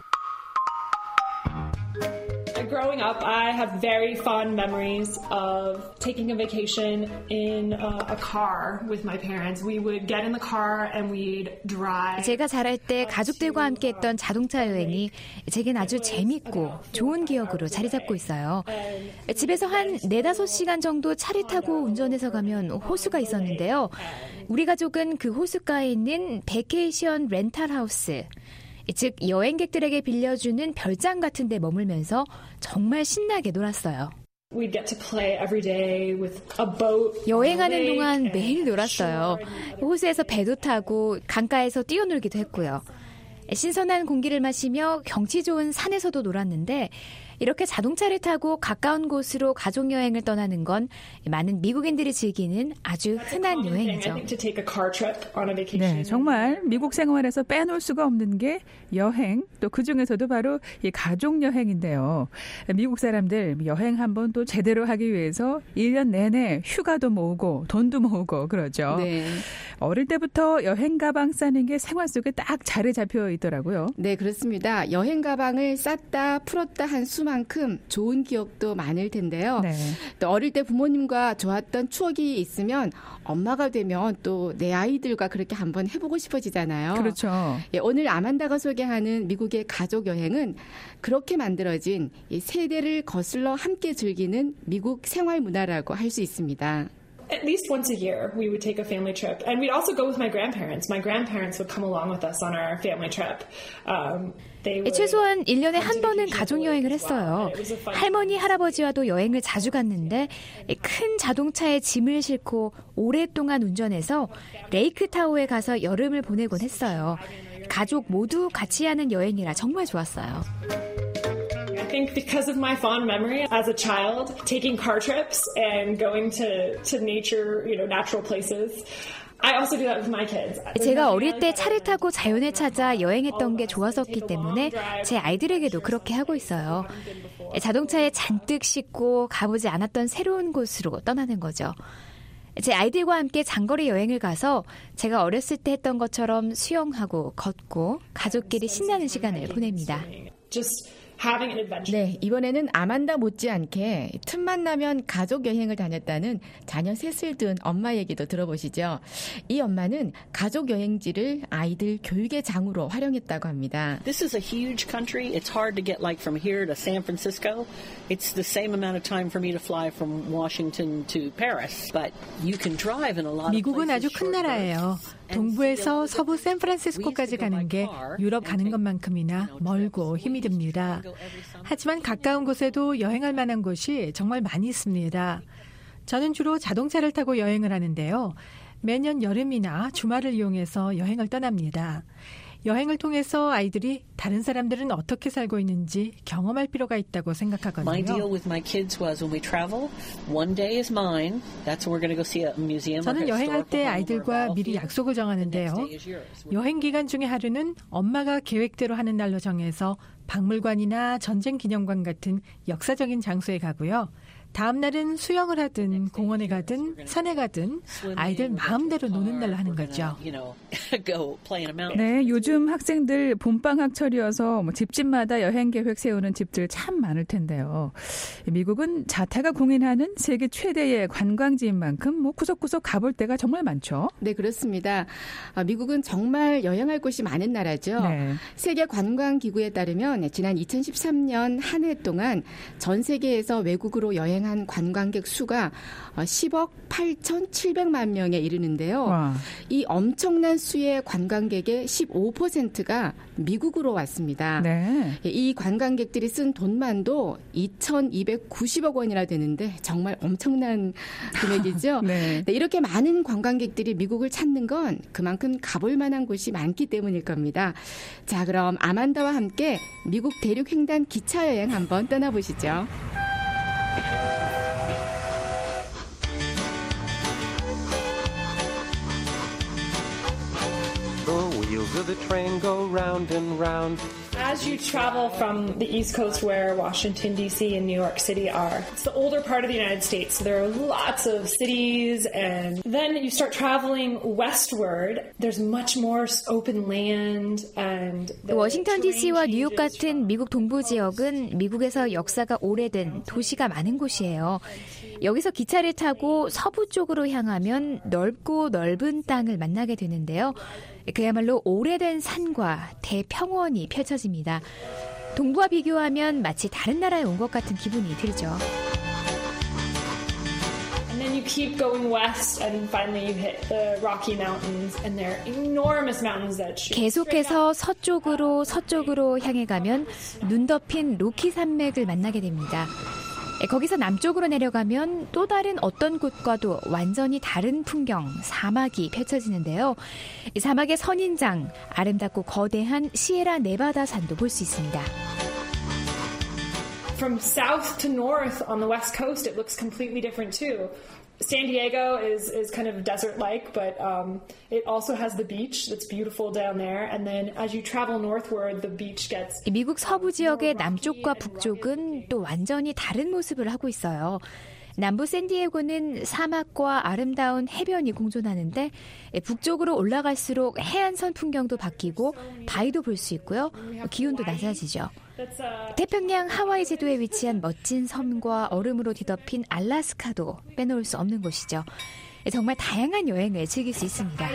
Growing up, I have very fond memories of taking a vacation in a car with my parents. We would get in the car and we'd drive. 제가 자랄 때 가족들과 함께 했던 자동차 여행이 제겐 아주 재밌고 좋은 기억으로 자리 잡고 있어요. 집에서 한 4-5시간 정도 차를 타고 운전해서 가면 호수가 있었는데요. 우리 가족은 그 호숫가에 있는 베케이션 렌탈 하우스, 즉 여행객들에게 빌려주는 별장 같은 데 머물면서 정말 신나게 놀았어요. We'd get to play every day with a boat. 여행하는 동안 매일 놀았어요. 호수에서 배도 타고 강가에서 뛰어놀기도 했고요. 신선한 공기를 마시며 경치 좋은 산에서도 놀았는데 이렇게 자동차를 타고 가까운 곳으로 가족여행을 떠나는 건 많은 미국인들이 즐기는 아주 흔한 여행이죠. 네, 정말 미국 생활에서 빼놓을 수가 없는 게 여행, 또 그중에서도 바로 이 가족여행인데요. 미국 사람들 여행 한번 또 제대로 하기 위해서 1년 내내 휴가도 모으고 돈도 모으고 그러죠. 네. 어릴 때부터 여행 가방 싸는 게 생활 속에 딱 자리 잡혀 있더라고요. 네, 그렇습니다. 여행 가방을 쌌다 풀었다 한 수만큼 좋은 기억도 많을 텐데요. 네. 또 어릴 때 부모님과 좋았던 추억이 있으면 엄마가 되면 또 내 아이들과 그렇게 한번 해보고 싶어지잖아요. 그렇죠. 예, 오늘 아만다가 소개하는 미국의 가족 여행은 그렇게 만들어진 이 세대를 거슬러 함께 즐기는 미국 생활 문화라고 할 수 있습니다. At least once a year, we would take a family trip. And we'd also go with my grandparents. My grandparents would come along with us on our family trip. 최소한 1년에 한 번은 가족여행을 했어요. 할머니, 할아버지와도 여행을 자주 갔는데 큰 자동차에 짐을 싣고 오랫동안 운전해서 레이크타호에 가서 여름을 보내곤 했어요. 가족 모두 같이 하는 여행이라 정말 좋았어요. I think because of my fond memory as a child, taking car trips and going to nature, natural places. I also do that with my kids. 제가 어릴 때 차를 타고 자연을 찾아 여행했던 게 좋았었기 때문에 제 아이들에게도 그렇게 하고 있어요. 자동차에 잔뜩 싣고 가보지 않았던 새로운 곳으로 떠나는 거죠. 제 아이들과 함께 장거리 여행을 가서 제가 어렸을 때 했던 것처럼 수영하고 걷고 가족끼리 신나는 시간을 보냅니다. 네, 이번에는 아만다 못지않게 틈만 나면 가족 여행을 다녔다는 자녀 셋을 둔 엄마 얘기도 들어보시죠. 이 엄마는 가족 여행지를 아이들 교육의 장으로 활용했다고 합니다. This is a huge country. It's hard to get like from here to San Francisco. It's the same amount of time for me to fly from Washington to Paris. But you can drive in a lot of places. 미국은 아주 큰 나라예요. 동부에서 서부 샌프란시스코까지 가는 게 유럽 가는 것만큼이나 멀고 힘이 듭니다. 하지만 가까운 곳에도 여행할 만한 곳이 정말 많이 있습니다. 저는 주로 자동차를 타고 여행을 하는데요. 매년 여름이나 주말을 이용해서 여행을 떠납니다. 여행을 통해서 아이들이 다른 사람들은 어떻게 살고 있는지 경험할 필요가 있다고 생각하거든요. My deal with my kids was when we travel, one day is mine. That's when we're going to go see a museum. 저는 여행할 때 아이들과 미리 약속을 정하는데요. 여행 기간 중에 하루는 엄마가 계획대로 하는 날로 정해서 박물관이나 전쟁 기념관 같은 역사적인 장소에 가고요. 다음 날은 수영을 하든 공원에 가든 산에 가든 아이들 마음대로 노는 날로 하는 거죠. 네, 요즘 학생들 봄방학철이어서 집집마다 여행 계획 세우는 집들 참 많을 텐데요. 미국은 자타가 공인하는 세계 최대의 관광지인 만큼 구석구석 가볼 데가 정말 많죠. 네, 그렇습니다. 미국은 정말 여행할 곳이 많은 나라죠. 네. 세계관광기구에 따르면 지난 2013년 한 해 동안 전 세계에서 외국으로 여행한 관광객 수가 10억 8,700만 명에 이르는데요. 와. 이 엄청난 수의 관광객의 15%가 미국으로 왔습니다. 네. 이 관광객들이 쓴 돈만도 2,290억 원이나 되는데 정말 엄청난 금액이죠. 네. 네, 이렇게 많은 관광객들이 미국을 찾는 건 그만큼 가볼 만한 곳이 많기 때문일 겁니다. 자, 그럼 아만다와 함께 미국 대륙 횡단 기차 여행 한번 떠나보시죠. The wheels of the train go round and round. As you travel from the East Coast where Washington, D.C. and New York City are, it's the older part of the United States, so there are lots of cities, and then you start traveling westward, there's much more open land, and 워싱턴 DC와 뉴욕 같은 미국 동부 지역은 미국에서 역사가 오래된 도시가 많은 곳이에요. 여기서 기차를 타고 서부 쪽으로 향하면 넓고 넓은 땅을 만나게 되는데요. 그야말로 오래된 산과 대평원이 펼쳐집니다. 동부와 비교하면 마치 다른 나라에 온 것 같은 기분이 들죠. And then you keep going west and finally you hit the Rocky Mountains and they're enormous mountains that shoot. 계속해서 서쪽으로 향해 가면 눈 덮인 로키 산맥을 만나게 됩니다. 거기서 남쪽으로 내려가면 또 다른 어떤 곳과도 완전히 다른 풍경, 사막이 펼쳐지는데요. 이 사막의 선인장, 아름답고 거대한 시에라 네바다 산도 볼 수 있습니다. from south to north on the west coast, it looks completely different too. San Diego is kind of desert-like, but it also has the beach that's beautiful down there. And then as you travel northward, the beach gets. 미국 서부 지역의 남쪽과 북쪽은 또 완전히 다른 모습을 하고 있어요. 남부 샌디에고는 사막과 아름다운 해변이 공존하는데 북쪽으로 올라갈수록 해안선 풍경도 바뀌고 바위도 볼 수 있고요. 기온도 낮아지죠. 태평양 하와이 제도에 위치한 멋진 섬과 얼음으로 뒤덮인 알래스카도 빼놓을 수 없는 곳이죠. 정말 다양한 여행을 즐길 수 있습니다.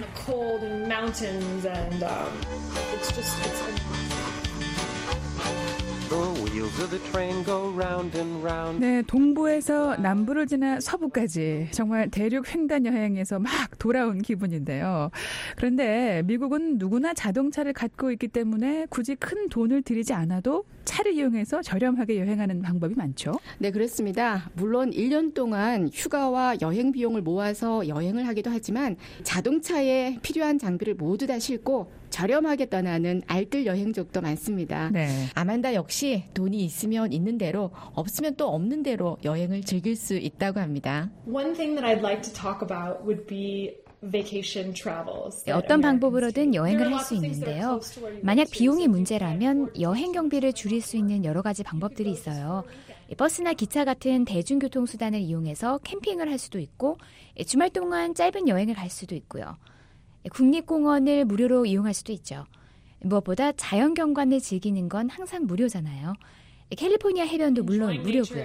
네, 동부에서 남부를 지나 서부까지 정말 대륙 횡단 여행에서 막 돌아온 기분인데요. 그런데 미국은 누구나 자동차를 갖고 있기 때문에 굳이 큰 돈을 들이지 않아도 차를 이용해서 저렴하게 여행하는 방법이 많죠. 네, 그렇습니다. 물론 1년 동안 휴가와 여행 비용을 모아서 여행을 하기도 하지만 자동차에 필요한 장비를 모두 다 싣고 저렴하게 떠나는 알뜰 여행족도 많습니다. 네. 아만다 역시 돈이 있으면 있는 대로 없으면 또 없는 대로 여행을 즐길 수 있다고 합니다. One thing that I'd like to talk about would be vacation travels. 어떤 방법으로든 여행을 할 수 있는데요. 만약 비용이 문제라면 여행 경비를 줄일 수 있는 여러 가지 방법들이 있어요. 버스나 기차 같은 대중교통수단을 이용해서 캠핑을 할 수도 있고 주말 동안 짧은 여행을 갈 수도 있고요. 국립공원을 무료로 이용할 수도 있죠. 무엇보다 자연경관을 즐기는 건 항상 무료잖아요. 캘리포니아 해변도 물론 무료고요.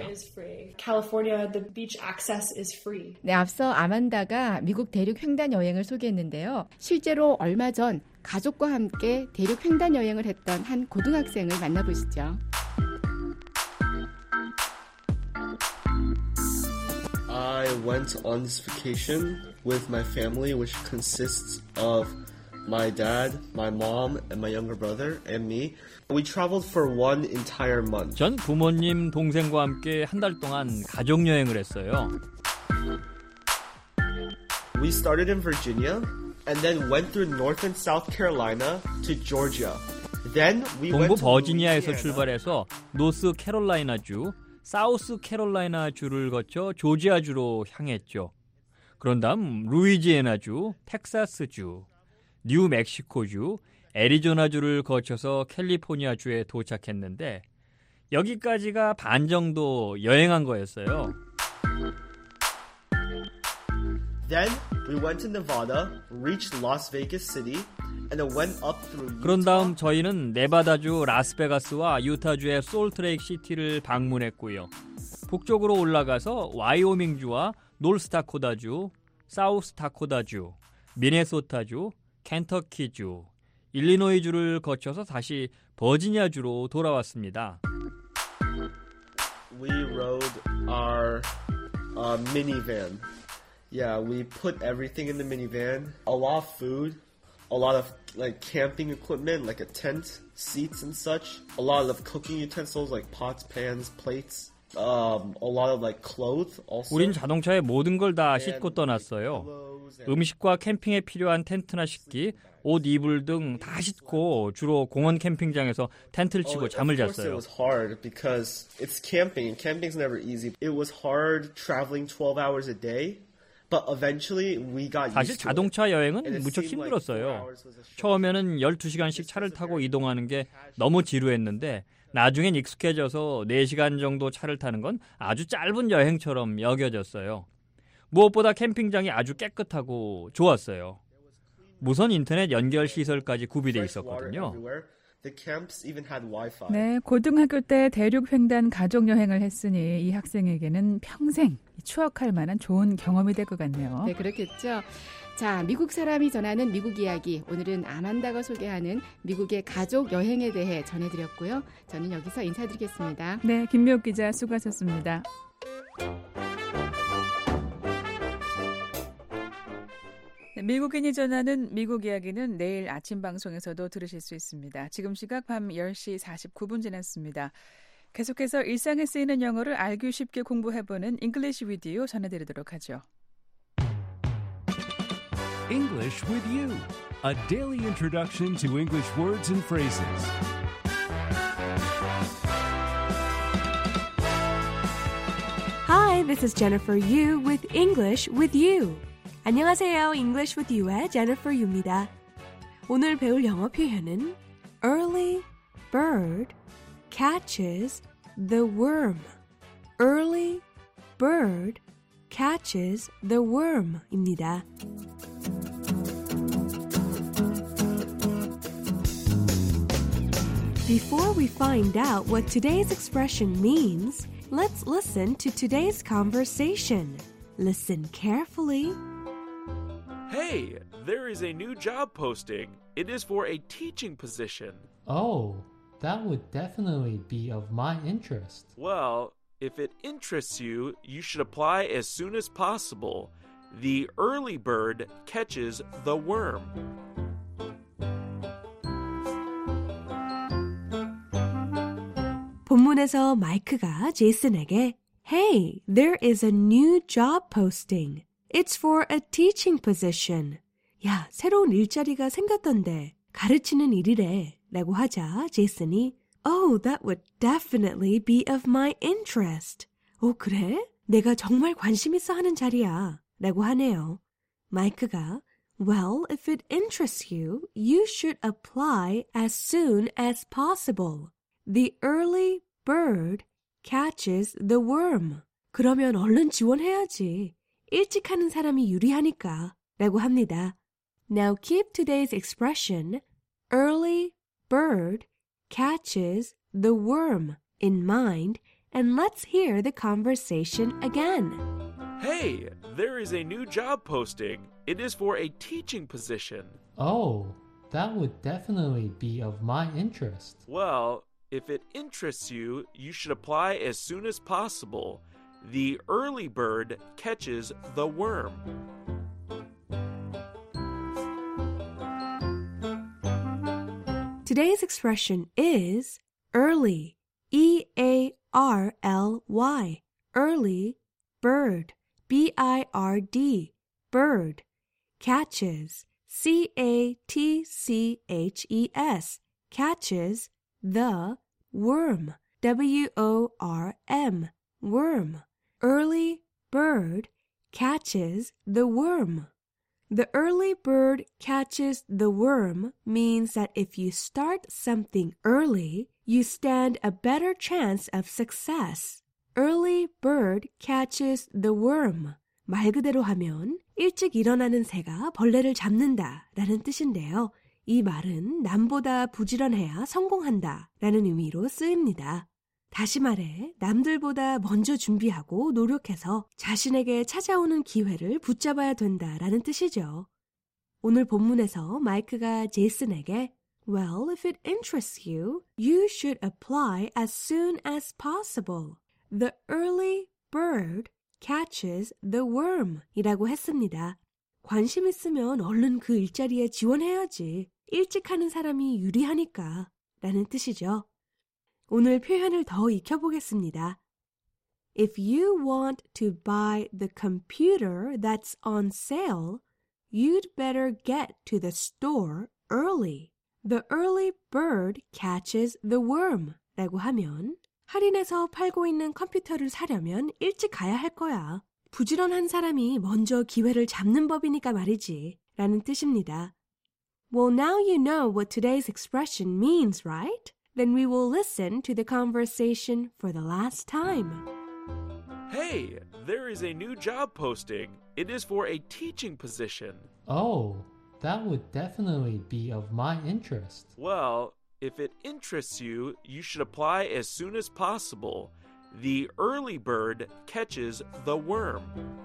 네, 앞서 아만다가 미국 대륙 횡단 여행을 소개했는데요. 실제로 얼마 전 가족과 함께 대륙 횡단 여행을 했던 한 고등학생을 만나보시죠. I went on this vacation with my family, which consists of my dad, my mom, and my younger brother, and me. We traveled for one entire month. 전 부모님, 동생과 함께 한 달 동안 가족 여행을 했어요. We started in Virginia and then went through North and South Carolina to Georgia. Then we went 동부 to 버지니아에서 Louisiana. 출발해서 노스 캐롤라이나주, 사우스 캐롤라이나주를 거쳐 조지아주로 향했죠. 그런 다음 루이지애나주, 텍사스주, 뉴멕시코주, 애리조나주를 거쳐서 캘리포니아주에 도착했는데 여기까지가 반 정도 여행한 거였어요. Then we went to Nevada, reached Las Vegas City, and then went up through Utah. 그런 다음 저희는 네바다주 라스베가스와 유타주의 솔트레이크 시티를 방문했고요. 북쪽으로 올라가서 와이오밍주와 노스다코다주, 사우스다코다주, 미네소타주, 켄터키주, 일리노이주를 거쳐서 다시 버지니아주로 돌아왔습니다. We rode our minivan. Yeah, we put everything in the minivan. A lot of food, a lot of like camping equipment, like a tent, seats and such. A lot of cooking utensils like pots, pans, plates. A lot of like clothes also. 우린 자동차에 모든 걸 다 싣고 떠났어요. 음식과 캠핑에 필요한 텐트나 식기, 옷, 이불 등 다 싣고 주로 공원 캠핑장에서 텐트를 치고 잠을 잤어요. It was hard because it's camping and camping's never easy. It was hard traveling 12 hours a day. But eventually we got used 사실 to 자동차 it. 여행은 무척 힘들었어요. 처음에는 12시간씩 차를 타고 이동하는 게 너무 지루했는데 나중엔 익숙해져서 4시간 정도 차를 타는 건 아주 짧은 여행처럼 여겨졌어요. 무엇보다 캠핑장이 아주 깨끗하고 좋았어요. 무선 인터넷 연결 시설까지 구비되어 있었거든요. 네, 고등학교 때 대륙 횡단 가족 여행을 했으니 이 학생에게는 평생 추억할 만한 좋은 경험이 될 것 같네요. 네, 그렇겠죠. 자, 미국 사람이 전하는 미국 이야기. 오늘은 아만다가 소개하는 미국의 가족 여행에 대해 전해드렸고요. 저는 여기서 인사드리겠습니다. 네, 김미옥 기자 수고하셨습니다. 미국인이 전하는 미국 이야기는 내일 아침 방송에서도 들으실 수 있습니다. 지금 시각 밤 10시 49분 지났습니다. 계속해서 일상에 쓰이는 영어를 알기 쉽게 공부해보는 English with You 전해드리도록 하죠. English with You, a daily introduction to English words and phrases. Hi, this is Jennifer Yu with English with You. 안녕하세요. English with You의 Jennifer Yu입니다. 오늘 배울 영어 표현은 Early bird catches the worm. Early bird catches the worm입니다. Before we find out what today's expression means, let's listen to today's conversation. Listen carefully. Hey, there is a new job posting. It is for a teaching position. Oh, that would definitely be of my interest. Well, if it interests you, you should apply as soon as possible. The early bird catches the worm. 본문에서 마이크가 제이슨에게 Hey, there is a new job posting. It's for a teaching position. 야, 새로운 일자리가 생겼던데 가르치는 일이래 라고 하자 제이슨이 Oh, that would definitely be of my interest. 오, 그래? 내가 정말 관심 있어 하는 자리야 라고 하네요. 마이크가 Well, if it interests you, you should apply as soon as possible. The early bird catches the worm. 그러면 얼른 지원해야지. 일찍 하는 사람이 유리하니까 라고 합니다. Now keep today's expression early bird catches the worm in mind and let's hear the conversation again. Hey, there is a new job posting. It is for a teaching position. Oh, that would definitely be of my interest. Well, if it interests you, you should apply as soon as possible. The early bird catches the worm. Today's expression is early, E-A-R-L-Y, early bird, B-I-R-D, bird, catches, C-A-T-C-H-E-S, catches, the worm, W-O-R-M, worm. Early bird catches the worm. The early bird catches the worm means that if you start something early, you stand a better chance of success. Early bird catches the worm. 말 그대로 하면 일찍 일어나는 새가 벌레를 잡는다 라는 뜻인데요. 이 말은 남보다 부지런해야 성공한다 라는 의미로 쓰입니다. 다시 말해 남들보다 먼저 준비하고 노력해서 자신에게 찾아오는 기회를 붙잡아야 된다라는 뜻이죠. 오늘 본문에서 마이크가 제이슨에게 Well, if it interests you, you should apply as soon as possible. The early bird catches the worm 이라고 했습니다. 관심 있으면 얼른 그 일자리에 지원해야지. 일찍 하는 사람이 유리하니까 라는 뜻이죠. 오늘 표현을 더 익혀보겠습니다. If you want to buy the computer that's on sale, you'd better get to the store early. The early bird catches the worm 라고 하면 할인해서 팔고 있는 컴퓨터를 사려면 일찍 가야 할 거야. 부지런한 사람이 먼저 기회를 잡는 법이니까 말이지 라는 뜻입니다. Well, now you know what today's expression means, right? Then we will listen to the conversation for the last time. Hey, there is a new job posting. It is for a teaching position. Oh, that would definitely be of my interest. Well, if it interests you, you should apply as soon as possible. The early bird catches the worm.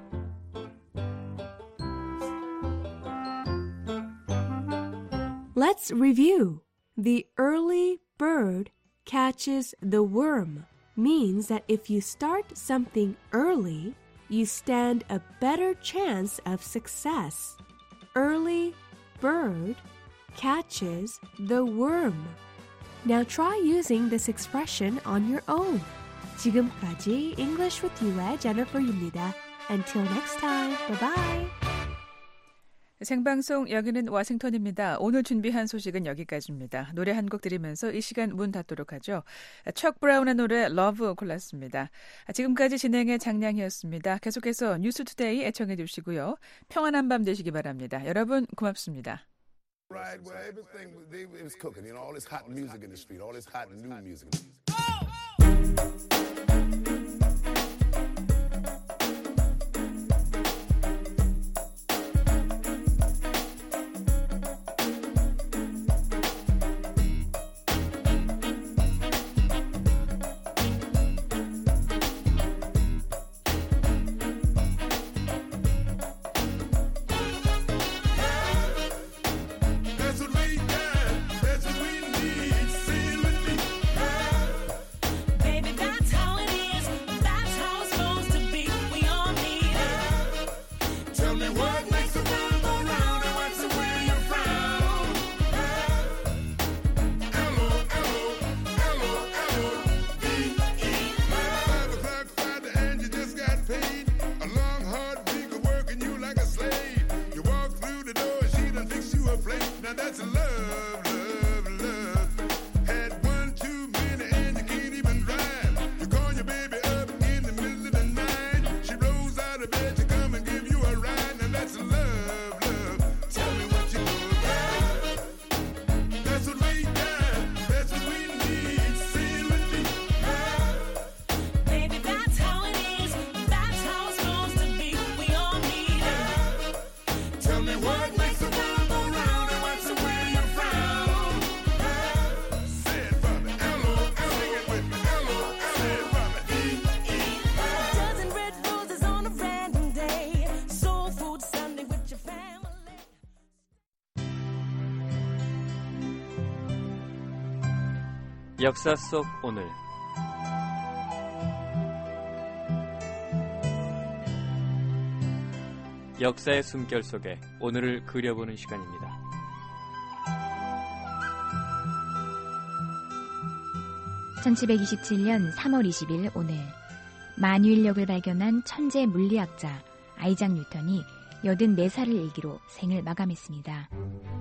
Let's review. The early bird catches the worm means that if you start something early, you stand a better chance of success. Early bird catches the worm. Now try using this expression on your own. 지금까지 English with You의 Jennifer Yu입니다. Until next time, bye-bye. 생방송 여기는 워싱턴입니다. 오늘 준비한 소식은 여기까지입니다. 노래 한 곡 들으면서 이 시간 문 닫도록 하죠. 척 브라운의 노래 러브 골랐습니다. 지금까지 진행의 장량이었습니다. 계속해서 뉴스투데이 애청해 주시고요. 평안한 밤 되시기 바랍니다. 여러분 고맙습니다. Right, well, everything it was cooking, you know, all this hot music in the street, all this hot new music. 역사 속 오늘 역사의 숨결 속에 오늘을 그려보는 시간입니다. (1727년 3월 20일) 오늘 만유인력을 발견한 천재 물리학자 아이작 뉴턴이 84살을 일기로 생을 마감했습니다.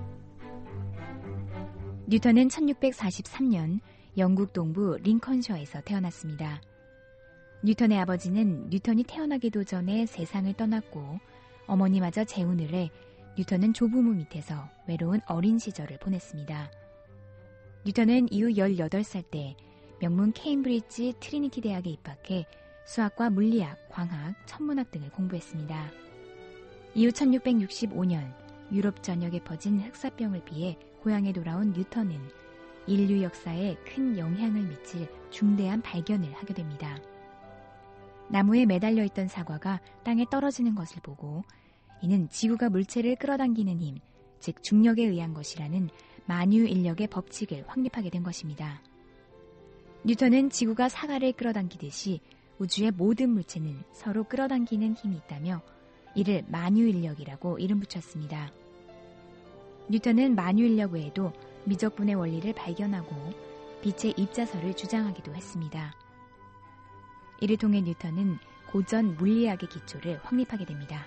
뉴턴은 1643년 영국 동부 링컨셔에서 태어났습니다. 뉴턴의 아버지는 뉴턴이 태어나기도 전에 세상을 떠났고 어머니마저 재혼을 해 뉴턴은 조부모 밑에서 외로운 어린 시절을 보냈습니다. 뉴턴은 이후 18살 때 명문 케임브리지 트리니티 대학에 입학해 수학과 물리학, 광학, 천문학 등을 공부했습니다. 이후 1665년 유럽 전역에 퍼진 흑사병을 피해 고향에 돌아온 뉴턴은 인류 역사에 큰 영향을 미칠 중대한 발견을 하게 됩니다. 나무에 매달려 있던 사과가 땅에 떨어지는 것을 보고 이는 지구가 물체를 끌어당기는 힘, 즉 중력에 의한 것이라는 만유인력의 법칙을 확립하게 된 것입니다. 뉴턴은 지구가 사과를 끌어당기듯이 우주의 모든 물체는 서로 끌어당기는 힘이 있다며 이를 만유인력이라고 이름 붙였습니다. 뉴턴은 만유인력 외에도 미적분의 원리를 발견하고 빛의 입자설을 주장하기도 했습니다. 이를 통해 뉴턴은 고전 물리학의 기초를 확립하게 됩니다.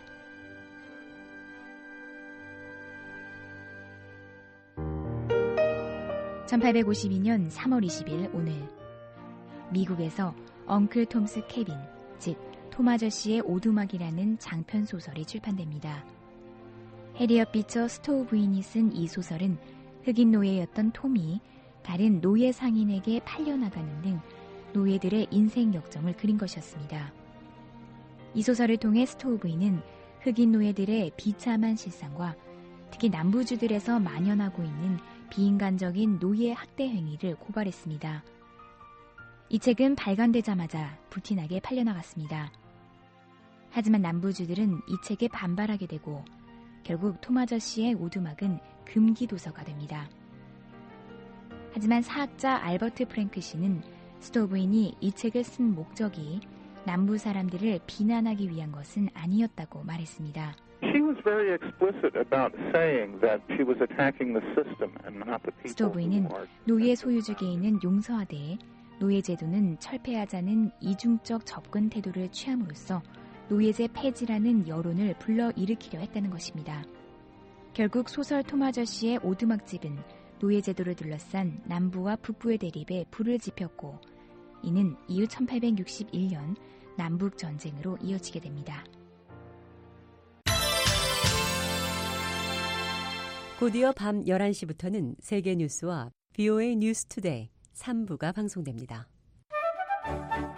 (1852년 3월 20일) 오늘 미국에서 엉클 톰스 케빈, 즉 톰 아저씨의 오두막이라는 장편 소설이 출판됩니다. 해리엇 비처 스토우 부인이 쓴 이 소설은 흑인 노예였던 톰이 다른 노예 상인에게 팔려나가는 등 노예들의 인생 역정을 그린 것이었습니다. 이 소설을 통해 스토우 부인은 흑인 노예들의 비참한 실상과 특히 남부주들에서 만연하고 있는 비인간적인 노예 학대 행위를 고발했습니다. 이 책은 발간되자마자 불티나게 팔려나갔습니다. 하지만 남부주들은 이 책에 반발하게 되고 결국 톰 아저씨의 오두막은 금기 도서가 됩니다. 하지만 사학자 알버트 프랭크 씨는 스토우 부인이 이 책을 쓴 목적이 남부 사람들을 비난하기 위한 것은 아니었다고 말했습니다. 스토우 부인은 노예 소유주 개인은 용서하되 노예제도는 철폐하자는 이중적 접근 태도를 취함으로써 노예제 폐지라는 여론을 불러일으키려 했다는 것입니다. 결국 소설 톰 아저씨의 오두막집은 노예제도를 둘러싼 남부와 북부의 대립에 불을 지폈고 이는 이후 1861년 남북전쟁으로 이어지게 됩니다. 곧이어 밤 11시부터는 세계 뉴스와 VOA 뉴스 투데이 3부가 방송됩니다.